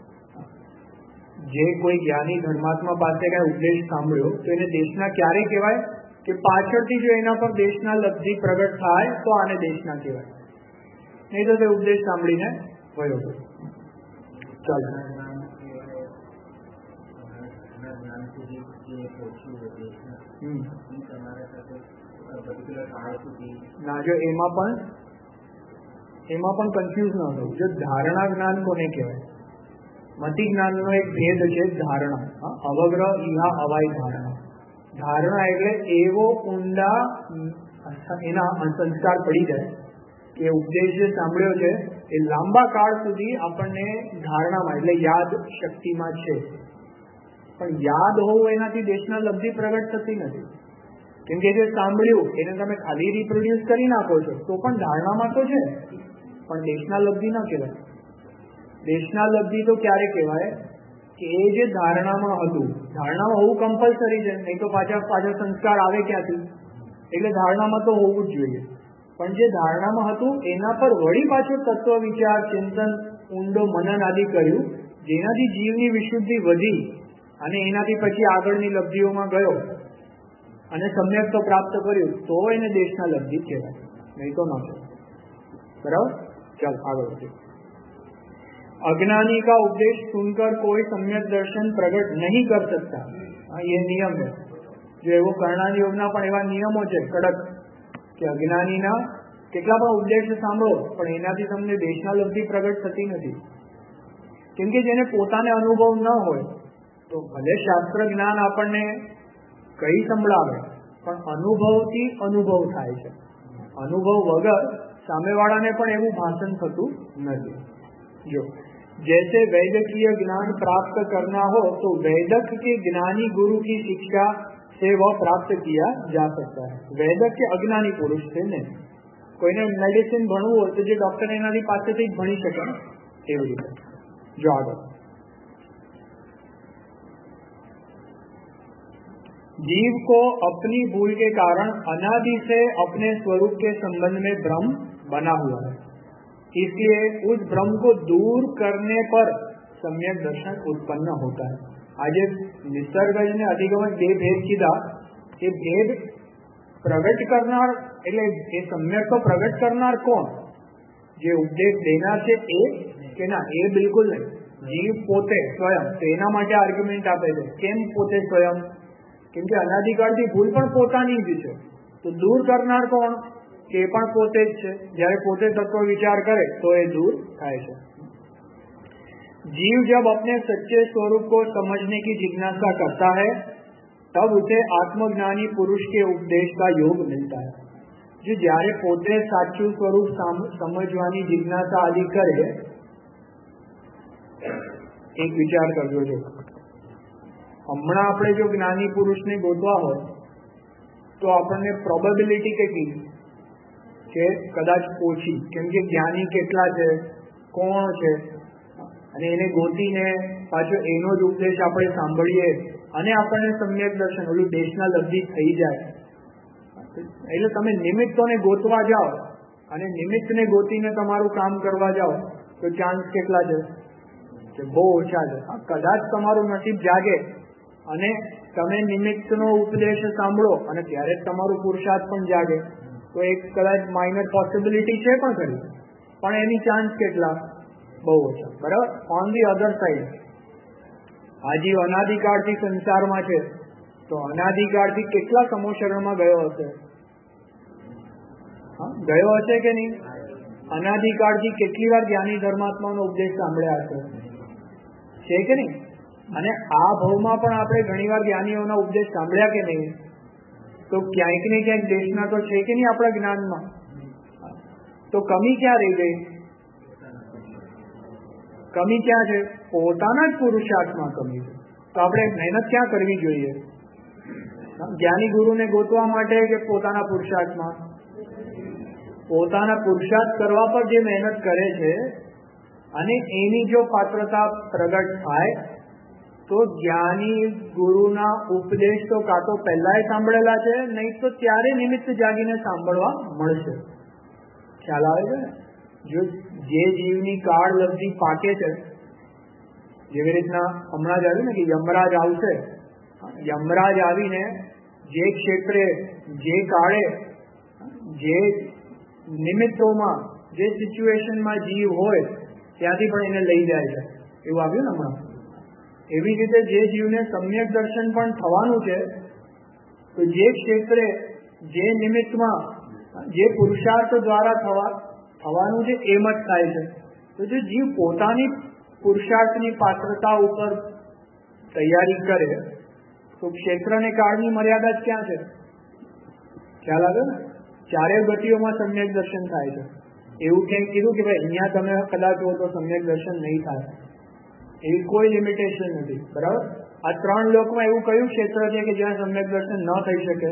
Speaker 1: જે કોઈ જ્ઞાની ધર્માત્મા પાસે કઈ ઉપદેશ સાંભળ્યો તો એને દેશના ક્યારે કહેવાય? કે પાછળથી જો એના પર દેશના લબ્ધિ પ્રગટ થાય તો આને દેશના કહેવાય. નહીં તો તે ઉપદેશ સાંભળીને વયો ગયો. ચાલો, ના, જો એમાં પણ કન્ફ્યુઝ ન થવું. જો ધારણા જ્ઞાન કોને કહેવાય? મતિ જ્ઞાનનો એક ભેદ છે ધારણા. અવગ્રહ ઇહા અવાય ધારણા. ધારણા એટલે એવો ઊંડા એના સંસ્કાર પડી જાય કે ઉપદેશ જે સાંભળ્યો છે એ લાંબા કાળ સુધી આપણને ધારણામાં એટલે યાદ શક્તિમાં છે. પણ યાદ હોવું એનાથી દેશના લબ્ધિ પ્રગટ થતી નથી. કેમ કે જે સાંભળ્યું એને તમે ખાલી રિપ્રોડ્યુસ કરી નાખો છો તો પણ ધારણામાં તો છે, પણ દેશના લબ્ધિ ના કહેવાય. દેશના લબ્ધિ તો ક્યારે કહેવાય કે એ જે ધારણામાં હતું, ધારણામાં હોવું કમ્પલસરી છે, નહીં તો પાછા સંસ્કાર આવે ક્યાંથી? એટલે ધારણામાં તો હોવું જ જોઈએ. પણ જે ધારણામાં હતું એના પર વળી પાછો તત્વ વિચાર, ચિંતન, ઊંડો મનન આદિ કર્યું, જેનાથી જીવની વિશુદ્ધિ વધી અને એનાથી પછી આગળની લબ્ધિઓમાં ગયો અને સમ્યક તો પ્રાપ્ત કર્યું, તો એને દેશના લબ્ધિ કહેવાય, નહીં તો ના કહેવાય. બરાબર? ચાલ આગળ વધીએ. अज्ञानी का उपदेश सुनकर कोई सम्यक दर्शन प्रकट नहीं कर सकता. ये नियम है. जो एवो कर्णान योगना પણ એવા નિયમો છે કડક કે અજ્ઞાનીના કેટલા પણ ઉપદેશ સાંભળો પણ એનાથી તમને દેશના લબ્ધિ પ્રગટ થતી નથી. કેમ કે જેને પોતાને અનુભવ ન હોય તો ભલે શાસ્ત્ર જ્ઞાન આપણને કઈ સંભળાવે પણ અનુભવથી અનુભવ થાય છે. અનુભવ વગર સામેવાળાને પણ એવું ભાષણ થતું નથી. जो जैसे वैदकीय ज्ञान प्राप्त करना हो तो वैदक के ज्ञानी गुरु की शिक्षा से वह प्राप्त किया जा सकता है. वैदक के अज्ञानी पुरुष से नहीं. કોઈને મેડિસિન ભણવું હોય તો જે ડોક્ટર એનાથી પાસેથી જ ભણી શકે ને, એવી રીતે. જો આગળ, जीव को अपनी भूल के कारण अनादि से अपने स्वरूप के संबंध में भ्रम बना हुआ है. इसलिए उस भ्रम को दूर करने पर सम्यक दर्शन उत्पन्न होता है. આજે નિસર્ગજ ને અધિગમન બે ભેદ કીધા. એ ભેદ પ્રગટ કરનાર એટલે એ સમ્યક તો પ્રગટ કરનાર કોણ? જે ઉપદેશ દેનાર છે એ કે ના? એ બિલકુલ નહીં. જીવ પોતે સ્વયં. તો એના માટે આર્ગ્યુમેન્ટ આપે છે. કેમ પોતે સ્વયં? કેમ કે અનાદિકાળથી ભૂલ પણ પોતાની જ છે. તો દૂર કરનાર કોણ? કે પણ પોતે જ છે. જ્યારે પોતે તત્વ વિચાર કરે તો એ દૂર થાય છે. जीव जब अपने सच्चे स्वरूप को समझने की जिज्ञासा करता है तब उसे आत्मज्ञानी पुरुष के उपदेश का योग मिलता है. जो જ્યારે પોતે સાચું સ્વરૂપ સમજવાની જિજ્ઞાસા આદિ કરે, એક વિચાર કરજો. જો હમણાં આપણે જો જ્ઞાની પુરુષને ગોતવા હોય તો આપણને પ્રોબેબિલિટી કેટલી કે કદાચ ઓછી. કેમ કે જ્ઞાની કેટલા છે, કોણ છે, અને એને ગોતીને પાછો એનો જ ઉપદેશ આપણે સાંભળીએ અને આપણને સમ્યક દર્શન ઓલું દેશના લબ્ધિ થઈ જાય. એટલે તમે નિમિત્તોને ગોતવા જાઓ અને નિમિત્તને ગોતીને તમારું કામ કરવા જાઓ તો ચાન્સ કેટલા છે? કે બહુ ઓછા છે. કદાચ તમારું નસીબ જાગે અને તમે નિમિત્તનો ઉપદેશ સાંભળો અને ત્યારે જ તમારું પુરુષાર્થ પણ જાગે તો એક કદાચ માઇનર પોસિબિલિટી છે પણ ખરી, પણ એની ચાન્સ કેટલા? બહુ ઓછા. બરાબર? ઓન ધી અધર સાઈડ, આ જીવ અનાદિકાળથી સંસારમાં છે તો અનાદિકાળથી કેટલા સમોશરણમાં ગયો હશે? ગયો હશે કે નહીં? અનાદિકાળથી કેટલી વાર જ્ઞાની ધર્માત્માનો ઉપદેશ સાંભળ્યા હશે? છે કે નહીં? અને આ ભાવમાં પણ આપણે ઘણી વાર જ્ઞાનીઓના ઉપદેશ સાંભળ્યા કે નહીં? તો ક્યાંક ને ક્યાંક દેશના તો છે કે નહીં આપણા જ્ઞાનમાં? તો કમી ક્યાં રહી ગઈ? કમી ક્યાં છે? પોતાના જ પુરુષાર્થમાં કમી છે. તો આપણે મહેનત ક્યાં કરવી જોઈએ? જ્ઞાની ગુરુને ગોતવા માટે કે પોતાના પુરુષાર્થમાં? પોતાના પુરુષાર્થ કરવા પર જે મહેનત કરે છે અને એની જો પાત્રતા પ્રગટ થાય તો જ્ઞાની ગુરુના ઉપદેશ તો કાં તો પહેલાય સાંભળેલા છે, નહીં તો ત્યારે નિમિત્ત જાગીને સાંભળવા મળશે. ખ્યાલ આવે છે ને? જો જે જીવની કાળ લબ્ધિ પાકે છે, જેવી રીતના હમણાં જ આવ્યું ને કે યમરાજ આવશે, યમરાજ આવીને જે ક્ષેત્રે, જે કાળે, જે નિમિત્તોમાં, જે સિચ્યુએશનમાં જીવ હોય ત્યાંથી પણ એને લઈ જાય છે. એવું આવ્યું ને હમણાં? એવી રીતે જે જીવને સમ્યક દર્શન પણ થવાનું છે તો જે ક્ષેત્રે, જે નિમિત્તમાં, જે પુરુષાર્થ દ્વારા થવાનું છે એમ જ થાય છે. તો જો જીવ પોતાની પુરુષાર્થની પાત્રતા ઉપર તૈયારી કરે તો ક્ષેત્ર અને કાળની મર્યાદા જ ક્યાં છે? ખ્યાલ આવ્યો ને? ચારેય ગતિઓમાં સમ્યક દર્શન થાય છે. એવું ક્યાંય કીધું કે ભાઈ અહીંયા તમે કદાચ હો તો સમ્યક દર્શન નહીં થાય, એવી કોઈ લિમિટેશન નથી. બરાબર? આ 3 લોકમાં એવું કયું ક્ષેત્ર છે કે જ્યાં સમ્યક દર્શન ન થઈ શકે?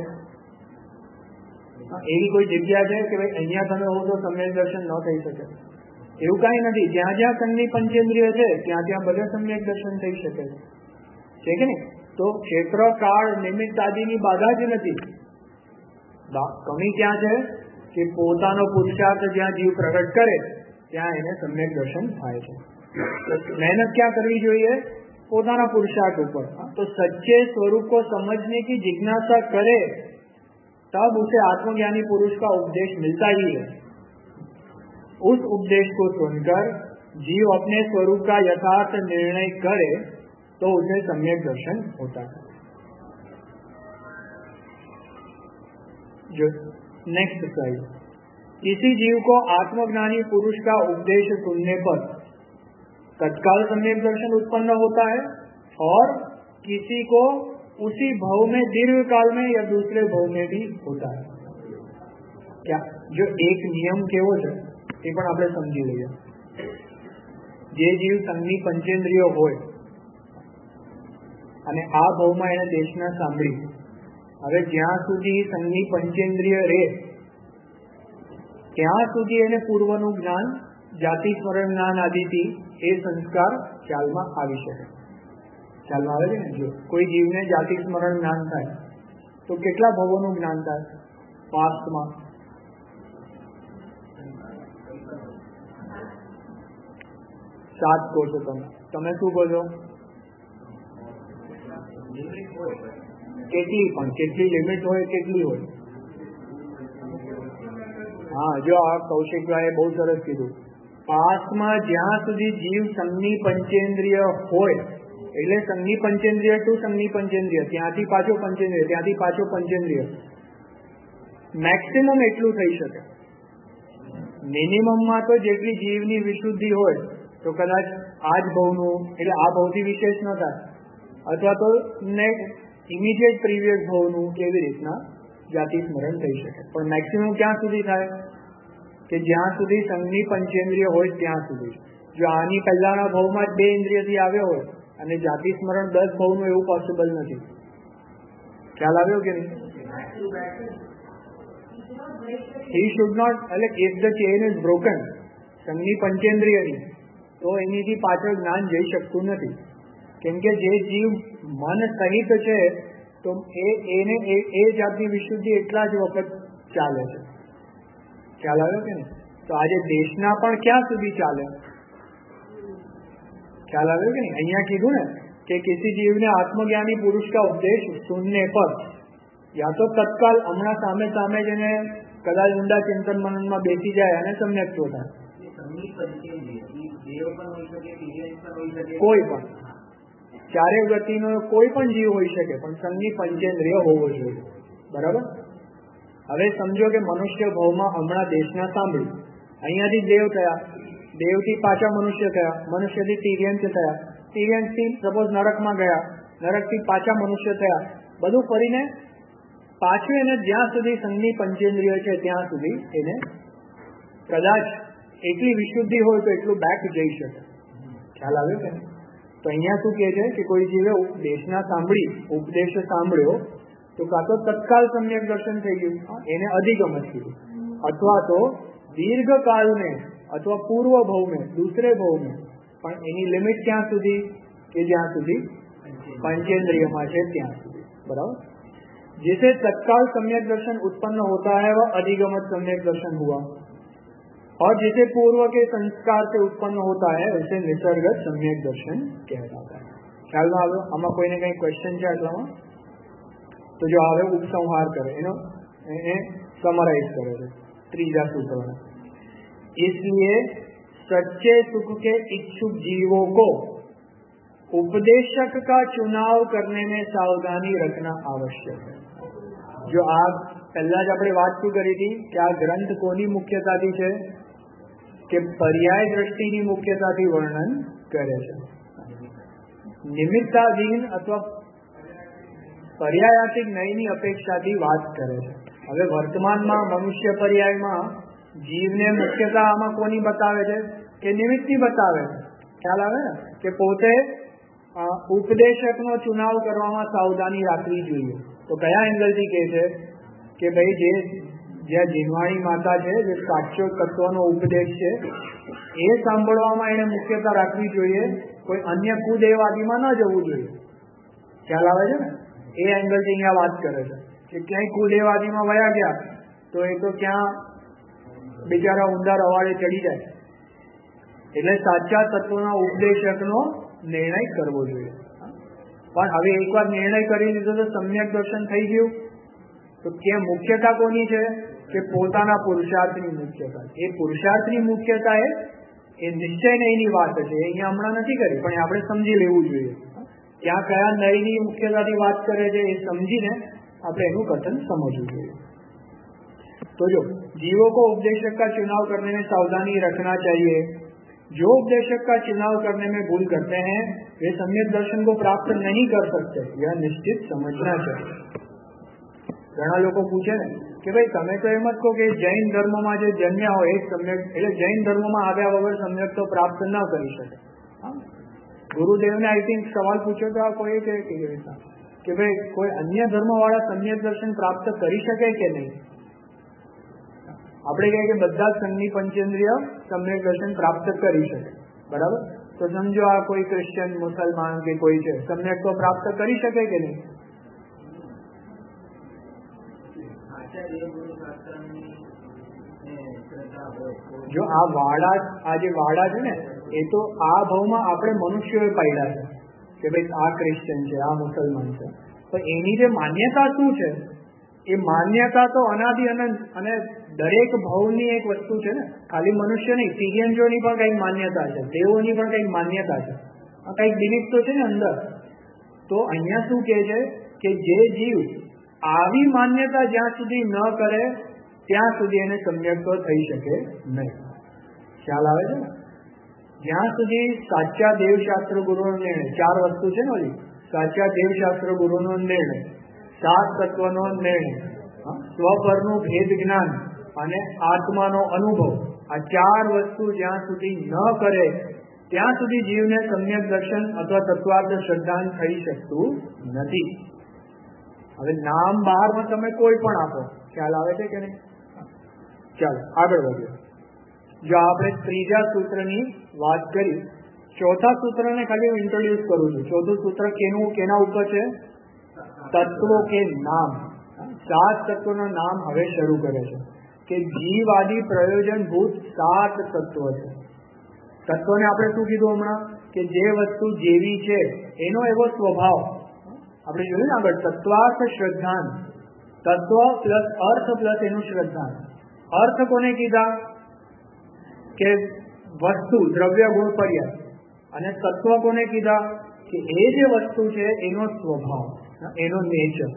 Speaker 1: એવી કોઈ જગ્યા છે કે ભાઈ અહીંયા તમે હો તો સમ્યક દર્શન ન થઈ શકે? એવું કઈ નથી. જ્યાં જ્યાં સંગની પંચેન્દ્રિય છે ત્યાં ત્યાં બધે સમ્યક દર્શન થઈ શકે છે કે નહીં? તો ક્ષેત્ર, કાળ, નિમિત્ત આદિની બાધા જ નથી. કમી ક્યાં છે કે પોતાનો પુરુષાર્થ જ્યાં જીવ પ્રગટ કરે ત્યાં એને સમ્યક દર્શન થાય છે. મહેનત ક્યાં કરવી જોઈએ? પોતાના पुरुषार्थ ऊपर. तो सच्चे स्वरूप को समझने की जिज्ञासा करे तब उसे आत्मज्ञानी पुरुष का उपदेश मिलता ही है. उस उपदेश को सुनकर जीव अपने स्वरूप का यथार्थ निर्णय करे तो उसे सम्यक दर्शन होता है. जो नेक्स्ट स्लाइड. किसी जीव को आत्मज्ञानी पुरुष का उपदेश सुनने पर तत्काल सम्यक दर्शन उत्पन्न होता है और किसी को उसी भव में दीर्घ काल में या दूसरे भव में भी होता है. क्या जो एक नियम केवो है એ પણ આપણે સમજી લઈએ. જે જીવ સંગની પંચેન્દ્રિયો હોય અને આ ભવમાં એને દેશના સાંભળી, હવે જ્યાં સુધી સંગની પંચેન્દ્રિય રહે ત્યાં સુધી એને પૂર્વનું જ્ઞાન, જાતિ સ્મરણ જ્ઞાન આદિથી એ સંસ્કાર ખ્યાલમાં આવી શકે. ખ્યાલમાં આવે છે ને? જો કોઈ જીવને જાતિ સ્મરણ જ્ઞાન થાય તો કેટલા ભવોનું જ્ઞાન થાય? પાસ્ટમાં 7 કહો છો તમે શું કહો છો? કેટલી લિમિટ હોય, કેટલી હોય? હા, જો આ કૌશિકભાઈએ બહુ સરસ કીધું. પાસ્ટમાં જ્યાં સુધી જીવ સંગની પંચેન્દ્રિય હોય, એટલે સંગની પંચેન્દ્રિય ટુ સંગની પંચેન્દ્રિય, ત્યાંથી પાછો પંચેન્દ્રિય, ત્યાંથી પાછો પંચેન્દ્રિય, મેક્સિમમ એટલું થઈ શકે. મિનિમમમાં તો જેટલી જીવની વિશુદ્ધિ હોય તો કદાચ આ જ ભવનું, એટલે આ ભવથી વિશેષ ન થાય, અથવા તો ઇમિડિયેટ પ્રીવિયસ ભવનું કેવી રીતના જાતિ સ્મરણ થઈ શકે. પણ મેક્સિમમ ક્યાં સુધી થાય કે જ્યાં સુધી સંગની પંચેન્દ્રિય હોય ત્યાં સુધી. જો આની પહેલાના ભવમાં જ 2 ઇન્દ્રિયથી આવ્યો હોય અને જાતિ સ્મરણ 10 ભવનું, એવું પોસિબલ નથી. ખ્યાલ આવ્યો કે નહીં? he should not, એટલે if the chain is broken, સંગની પંચેન્દ્રિયની, તો એનીથી પાછળ જ્ઞાન જઈ શકતું નથી. કેમ કે જે જીવ મન સહિત છે તો એને એ જાતની વિશુદ્ધિ એટલા જ વખત ચાલે છે. ખ્યાલ આવ્યો કે નહીં? તો આજે દેશના પણ ક્યાં સુધી ચાલે? ખ્યાલ આવ્યો કે નહીં? અહીંયા કીધું ને કે किसी जीव ने आत्मज्ञानी पुरुष का उपदेश सुनने पर, या तो तत्काल હમણાં સામે સામે જ એને કદાચ ઊંડા ચિંતન મનનમાં બેસી જાય અને સમ્યક થાય. કોઈ પણ ચારે ગતિનો કોઈ પણ જીવ હોઈ શકે, પણ સંગની પંચેન્દ્રિય હોવો જોઈએ. બરાબર? હવે સમજો કે મનુષ્ય ભવમાં હમણાં દેશના સાંભળ્યું, અહીંયાથી દેવ થયા, દેવથી પાછા મનુષ્ય થયા, મનુષ્યથી તિર્યંત થયા, તિર્યંતથી સપોઝ નરકમાં ગયા, નરકથી પાછા મનુષ્ય થયા, બધું ફરીને પાછું એને જ્યાં સુધી સંગની પંચેન્દ્રિય છે ત્યાં સુધી એને કદાચ એટલી વિશુદ્ધિ હોય તો એટલું બેક જઈ શકે. ખ્યાલ આવ્યો કે? તો અહીંયા શું કહે છે કે કોઈ જીવે ઉપદેશના સાંભળી, ઉપદેશ સાંભળ્યો તો કાં તો તત્કાલ સમ્યક દર્શન થઈ ગયું, એને અધિગમ જ કીધું, અથવા તો દીર્ઘકાલ में अथवा पूर्व भव में, दूसरे भव में, પણ એની લિમિટ ક્યાં સુધી કે જ્યાં સુધી पंचेंद्रियમાં છે ત્યાં સુધી. बराबर? जिसे तत्काल सम्यक दर्शन उत्पन्न होता है वह अधिगमत सम्यक दर्शन हुआ, और जिसे पूर्व के संस्कार से उत्पन्न होता है उसे निसर्गत सम्यक दर्शन कहलाता है. ख्याल में આવ્યો? આમાં કોઈને કઈ ક્વેશ્ચન છે આટલામાં? તો જો આવે ઉપસંહાર કરે, એનો समराइज करे છે ત્રીજા સૂત્રમાં. इसलिए सच्चे सुख के इच्छुक जीवों को उपदेशक का चुनाव करने में सावधानी रखना आवश्यक है. जो आप पहला ज આપણે વાત શું કરી હતી કે આ ગ્રંથ કોની મુખ્યતાથી છે કે પર્યાય દ્રષ્ટિની મુખ્યતાથી વર્ણન કરે છે. નિમિત્તાધીન અથવા પર્યાયાતિક નયની અપેક્ષાથી વાત કરે છે. હવે વર્તમાનમાં મનુષ્ય પર્યાયમાં જીવને મુખ્યતા આમાં કોની બતાવે છે કે નિમિત્તની બતાવે છે. ખ્યાલ આવે ને કે પોતે ઉપદેશકનો ચુનાવ કરવામાં સાવધાની રાખવી જોઈએ. તો કયા એંગલથી કહે છે કે ભાઈ જ્યાં જીનવાણી માતા છે, જે સાચો તત્વનો ઉપદેશ છે એ સાંભળવામાં એને મુખ્યતા રાખવી જોઈએ, કોઈ અન્ય કુદેવાદીમાં ન જવું જોઈએ. ખ્યાલ આવે છે ને? એ એંગલથી અહીંયા વાત કરે છે કે ક્યાંય કુદેવાદીમાં વયા ગયા તો એ તો ક્યાં બિચારા ઊંડા રવાડે ચડી જાય. એટલે સાચા તત્વના ઉપદેશકનો નિર્ણય કરવો જોઈએ. પણ હવે એકવાર નિર્ણય કરી લીધો તો સમ્યક દર્શન થઈ ગયું, તો કે મુખ્યતા કોની છે કે પોતાના પુરુષાર્થની મુખ્યતા. એ પુરુષાર્થની મુખ્યતા એ નિશ્ચય એની વાત છે, અહીંયા હમણાં નથી કરી, પણ આપણે સમજી લેવું જોઈએ. ક્યાં કયા નયની મુખ્યતાથી વાત કરે છે એ સમજીને આપણે એનું કથન સમજવું જોઈએ. तो जो जीवों को उपदेशक का चुनाव करने में सावधानी रखना चाहिए. जो उपदेशक का चुनाव करने में भूल करते हैं वे सम्यक दर्शन को प्राप्त नहीं कर सकते, यह निश्चित समझना चाहिए. ઘણા લોકો પૂછે ને કે ભાઈ તમે તો એમ જ કહો કે જૈન ધર્મમાં જે જન્મ્યા હોય એ સમ્યક, એટલે જૈન ધર્મમાં આવ્યા વગર સમ્યક તો પ્રાપ્ત ન કરી શકે. ગુરુદેવને આઈ થિંક સવાલ પૂછ્યો તો કોઈ કે ભાઈ કોઈ અન્ય ધર્મ વાળા સમ્યક દર્શન પ્રાપ્ત કરી શકે કે નહીં. આપણે કહીએ કે બધા જ સંઘની પંચેન્દ્રિય સમ્યક દર્શન પ્રાપ્ત કરી શકે, બરાબર? તો સમજો આ કોઈ ક્રિશ્ચિયન, મુસલમાન કે કોઈ છે, સમ્યક તો પ્રાપ્ત કરી શકે કે નહીં? જો આ જે વાડા છે ને એ તો આ ભાવમાં આપણે મનુષ્યોએ પાડ્યા છે કે ભાઈ આ ક્રિશ્ચિયન છે, આ મુસલમાન છે, પણ એની જે માન્યતા શું છે એ માન્યતા તો અનાદિ અનંત અને દરેક ભાવની એક વસ્તુ છે ને. ખાલી મનુષ્ય નહીં, તિર્યંજોની પણ કઈક માન્યતા છે, દેવોની પણ કઈક માન્યતા છે, આ કઈક બિલીફ તો છે ને અંદર. તો અહીંયા શું કહે છે કે જે જીવ આવી માન્યતા જ્યાં સુધી ન કરે ત્યાં સુધી એને સમ્યક તો થઈ શકે નહીં. ખ્યાલ આવે છે ને? જ્યાં સુધી સાચા દેવશાસ્ત્ર ગુરુનો નિર્ણય, 4 વસ્તુ છે ને ઓલી, સાચા દેવશાસ્ત્ર ગુરુનો નિર્ણય, 7 તત્વનો નિર્ણય, સ્વપરનું ભેદ જ્ઞાન અને આત્માનો અનુભવ, આ 4 વસ્તુ જ્યાં સુધી ન કરે ત્યાં સુધી જીવને સમ્યક દર્શન અથવા તત્વાર્થ શ્રદ્ધાન થઈ શકતું નથી. હવે નામ બહારમાં તમે કોઈ પણ આપો, ખ્યાલ આવે છે કે નહીં? ચાલો આગળ વધીએ. જો આપણે ત્રીજા સૂત્રની વાત કરી, ચોથા સૂત્રને ખાલી હું ઇન્ટ્રોડ્યુસ કરું છું. ચોથું સૂત્ર કેના ઉપર છે? તત્વો કે નામ. 7 તત્વોના નામ હવે શરૂ કરે છે કે જીવ આદિ પ્રયોજનભૂત 7 તત્વ છે. તત્વને આપણે શું કીધું હમણાં કે જે વસ્તુ જેવી છે એનો એવો સ્વભાવ. આપણે જોયું ને આગળ, તત્વાર્થ શ્રદ્ધાન, તત્વ પ્લસ અર્થ પ્લસ એનું શ્રદ્ધાન. અર્થ કોને કીધા કે વસ્તુ, દ્રવ્ય, ગુણ, પર્યાય, અને તત્વ કોને કીધા કે એ જે વસ્તુ છે એનો સ્વભાવ, એનો નેચર.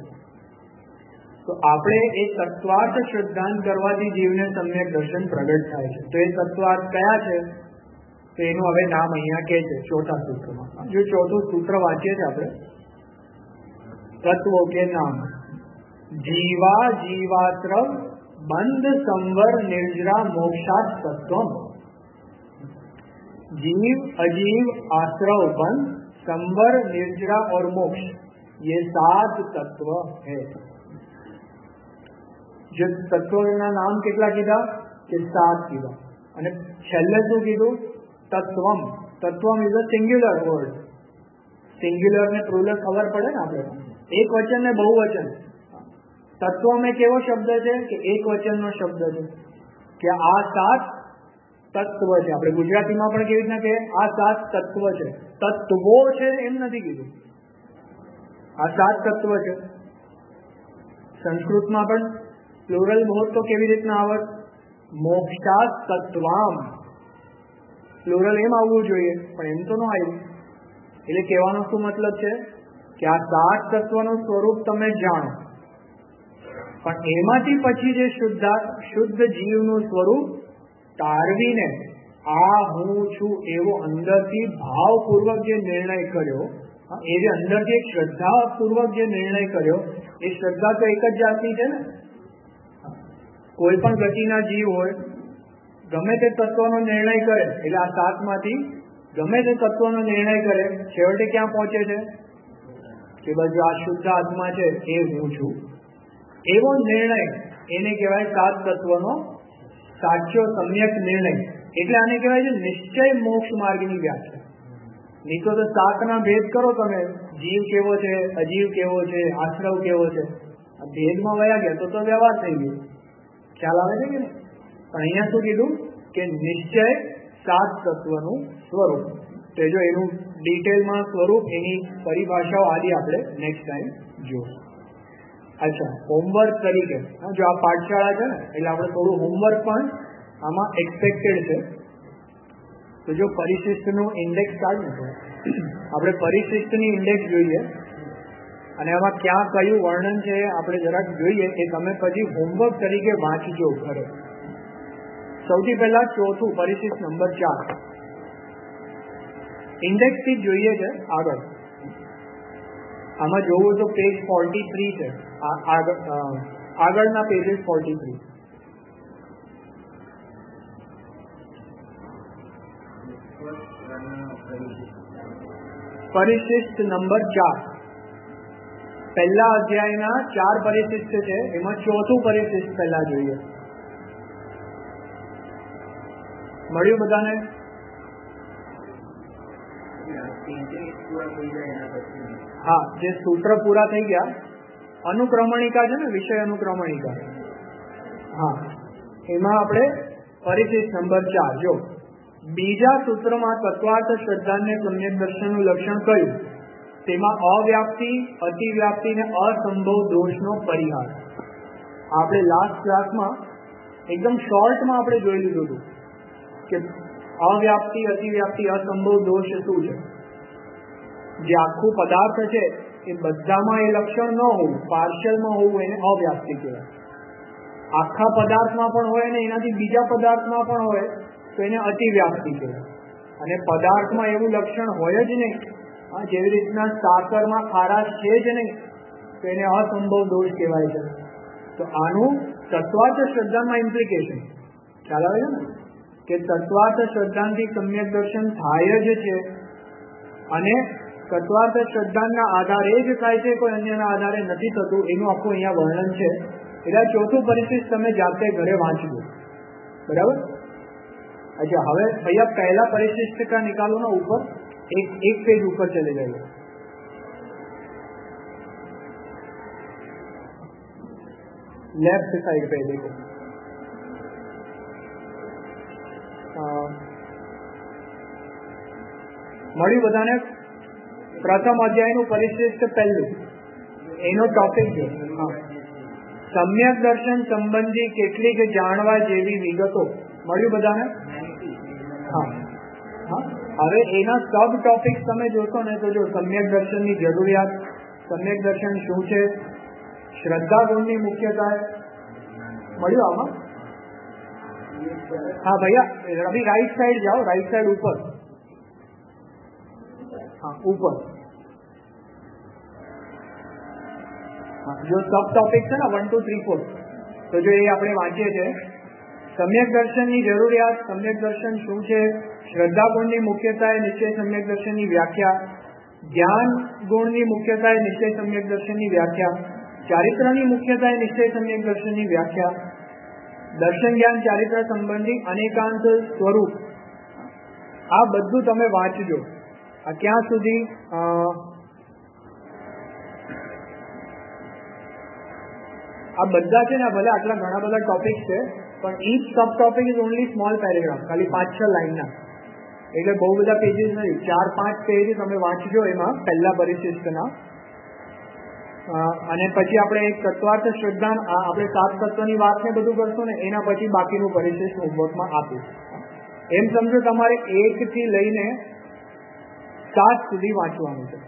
Speaker 1: તો આપણે એ તત્વાર્થ શ્રદ્ધાન કરવાથી જીવને સમ્યક દર્શન પ્રગટ થાય છે. તો એ તત્વાર્થ કયા છે તો એનું હવે નામ અહીંયા કહે છે ચોથા સૂત્રમાં. જો ચોથું સૂત્ર વાંચીએ છીએ આપણે, તત્વો કે નામ. જીવા જીવાશ્રવ બંધ સંવર નિર્જરા મોક્ષાત तत्व. जीव अजीव आश्रव बंध संवर निर्जरा और मोक्ष, ये 7 तत्व है. जो तत्वोના નામ કેટલા કીધા કે 7 કીધા. અને છેલ્લે શું કીધું? તત્વમ. તત્વમ is a singular word. Singular ને પ્લુરલ ખબર પડે ને આપણે, એક વચન ને બહુવચન. તત્વમ એક એવો શબ્દ છે કે એક વચનનો શબ્દ છે કે આ 7 તત્વ છે. આપણે ગુજરાતીમાં પણ કેવી રીતના કહીએ, આ 7 તત્વ છે. તત્વો છે એમ નથી કીધું, આ 7 તત્વ છે. સંસ્કૃતમાં પણ પ્લુરલ હોત તો કેવી રીતના આવત? મોક્ષાત તત્વામ. પ્લુરલ એમ આવવું જોઈએ, પણ એમ તો ન આવ્યું. એટલે કહેવાનો શું મતલબ છે કે આ 7 તત્વનું સ્વરૂપ તમે જાણો, પણ એમાંથી પછી જે શુદ્ધ જીવનું સ્વરૂપ તારવીને આ હું છું એવો અંદરથી ભાવપૂર્વક જે નિર્ણય કર્યો, એ જે અંદરથી એક શ્રદ્ધાપૂર્વક જે નિર્ણય કર્યો, એ શ્રદ્ધા તો એક જ જાતની છે ને. કોઈ પણ ગતિના જીવ હોય, ગમે તે તત્વનો નિર્ણય કરે, એટલે આ 7 માંથી ગમે તે તત્વનો નિર્ણય કરે, છેવટે ક્યાં પહોંચે છે કે બસ આ શુદ્ધ આત્મા છે એ હું છું. એવો નિર્ણય એને કહેવાય 7 તત્વનો સાચો સમ્યક નિર્ણય. એટલે આને કહેવાય છે નિશ્ચય મોક્ષ માર્ગની વ્યાખ્યા. નહીં તો 7ના ભેદ કરો તમે, જીવ કેવો છે, અજીવ કેવો છે, આશ્રવ કેવો છે, ભેદમાં વયા ગયા તો વ્યવહાર થઈ ગયો. ખ્યાલ આવે છે કે નહીં? પણ અહીંયા શું કીધું કે નિશ્ચય 7 તત્વનું સ્વરૂપ. તો જો એનું ડિટેલમાં સ્વરૂપ, એની પરિભાષાઓ આદિ આપણે નેક્સ્ટ ટાઈમ જોઈશું. અચ્છા, હોમવર્ક તરીકે જો આ પાઠશાળા છે ને એટલે આપણે થોડું હોમવર્ક પણ આમાં એક્સપેક્ટેડ છે. તો જો પરિશિષ્ટનું ઇન્ડેક્સ કાઢ ને, આપણે પરિશિષ્ટની ઇન્ડેક્સ જોઈએ અને આમાં ક્યાં કયું વર્ણન છે આપણે જરાક જોઈએ. એ તમે પછી હોમવર્ક તરીકે વાંચજો ઘરે. સૌથી પહેલા ચોથું પરિશિષ્ટ નંબર 4 ઇન્ડેક્સ થી જોઈએ છે. આમાં જોવું તો પેજ 43 છે, આગળના પેજીસ 43. પરિશિષ્ટ નંબર 4, પહેલા અધ્યાયના 4 પરિશિષ્ટ છે, એમાં ચોથું પરિશિષ્ટ પહેલા જોઈએ. મળ્યું બધાને? હા, જે સૂત્ર પૂરા થઈ ગયા. અનુક્રમણિકા છે ને, વિષય અનુક્રમણિકા, હા, એમાં આપણે પરિશિષ્ટ નંબર 4 જો બીજા સૂત્રમાં તત્વાર્થ શ્રદ્ધાને સમ્યક દર્શનનું લક્ષણ કયું, તેમાં અવ્યાપ્તિ, અતિવ્યાપ્તિ ને અસંભવ દોષનો પરિહાર. આપણે લાસ્ટ ક્લાસમાં એકદમ શોર્ટમાં આપણે જોઈ લીધું હતું કે અવ્યાપ્તિ, અતિવ્યાપ્તિ, અસંભવ દોષ શું છે. જે આખું પદાર્થ છે એ બધામાં એ લક્ષણ ન હોવું, પાર્શિયલમાં હોવું, એને અવ્યાપ્તિ કહેવાય. આખા પદાર્થમાં પણ હોય ને એનાથી બીજા પદાર્થમાં પણ હોય તો એને અતિવ્યાપ્તિ કહેવાય. અને પદાર્થમાં એવું લક્ષણ હોય જ નહીં, જેવી રીતના સાકરમાં ખારાશ છે જ નહીં, તો એને અસંભવ દોષ કહેવાય છે. તો આનું તત્વાર્થ શ્રદ્ધામાં ઇમ્પ્લિકેશન ખ્યાલ આવે છે ને, કે તત્વાર્થ શ્રદ્ધાથી સમ્યક દર્શન થાય જ છે અને તત્વાર્થ શ્રદ્ધાના આધારે જ થાય છે, કોઈ અન્યના આધારે નથી થતું. એનું આખું અહીંયા વર્ણન છે. એટલે ચોથું પરિશિષ્ટ તમે જાતે ઘરે વાંચજો, બરાબર? અચ્છા, હવે ભૈયા પહેલા परिशिष्ट का निकालो ना ऊपर, एक पेज ऊपर चले जाइए. लेफ्ट साइड पे देखो, મળ્યું બધાને? પ્રથમ અધ્યાયનું પરિશિષ્ટ પહેલું, એનો ટોપિક છે સમ્યક દર્શન સંબંધી કેટલીક જાણવા જેવી વિગતો. મળ્યું બધાને? હા હા. હવે એના સબ ટોપિક્સ તમે જોશો ને તો જો સમ્યક દર્શનની જરૂરિયાત, સમ્યક દર્શન શું છે, શ્રદ્ધા ગુણની મુખ્યતા. મળ્યું આમાં? હા ભૈયા, અભી राइट साइड जाओ, राइट साइड ऊपर, हाँ ऊपर. हाँ, जो सब टॉपिक है ना 1 2 3 4, तो जो ये આપણે વાંચીએ છીએ, સમ્યક દર્શનની જરૂરિયાત, સમ્યક દર્શન શું છે, શ્રદ્ધા ગુણની મુખ્યતા, નિશ્ચય સમ્યક દર્શનની વ્યાખ્યા, જ્ઞાન ગુણની મુખ્યતા, નિશ્ચય સમ્યક દર્શનની વ્યાખ્યા, ચારિત્રની મુખ્યતા, નિશ્ચય સમ્યક દર્શનની વ્યાખ્યા, દર્શન જ્ઞાન ચારિત્ર સંબંધી અનેકાંત સ્વરૂપ. આ બધું તમે વાંચજો. આ ક્યાં સુધી? આ બધા છે ને, ભલે આટલા ઘણા બધા ટોપિક છે, પણ each sub topic is only small paragraph, ખાલી 5-6 લાઈનના. એટલે બહુ બધા પેજીસ નથી, 4-5 પેજ તમે વાંચજો એમાં પહેલા પરિશિષ્ટના. અને પછી આપણે એક તત્વાર્થ શ્રદ્ધા, આપણે 7 તત્વની વાત ને બધું કરશું ને, એના પછી બાકીનું પરિશિષ્ટ હોમવર્કમાં આપીશું. એમ સમજો તમારે 1 થી લઈને 7 સુધી વાંચવાનું છે,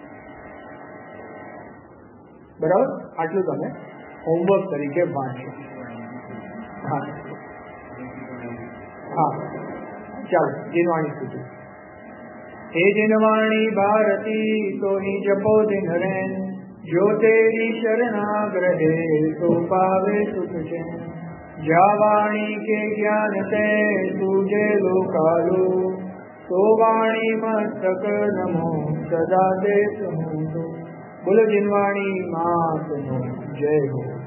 Speaker 1: બરાબર? આટલું તમે હોમવર્ક તરીકે વાંચો. હા હા, ચાલો. જીનવાણી સુધી. હે જીનવાણી ભારતી સોની જપો દિન રેન, જો તેરી શરણાગ્રહે તો પાવે સુખ છે. જ્યાં વાણી કે જ્ઞાન તે તુજે લોકાલો, તો વાણી મસ્તક નમો સદા તે સમો. બોલો જીનવાણી માતનો જય હો.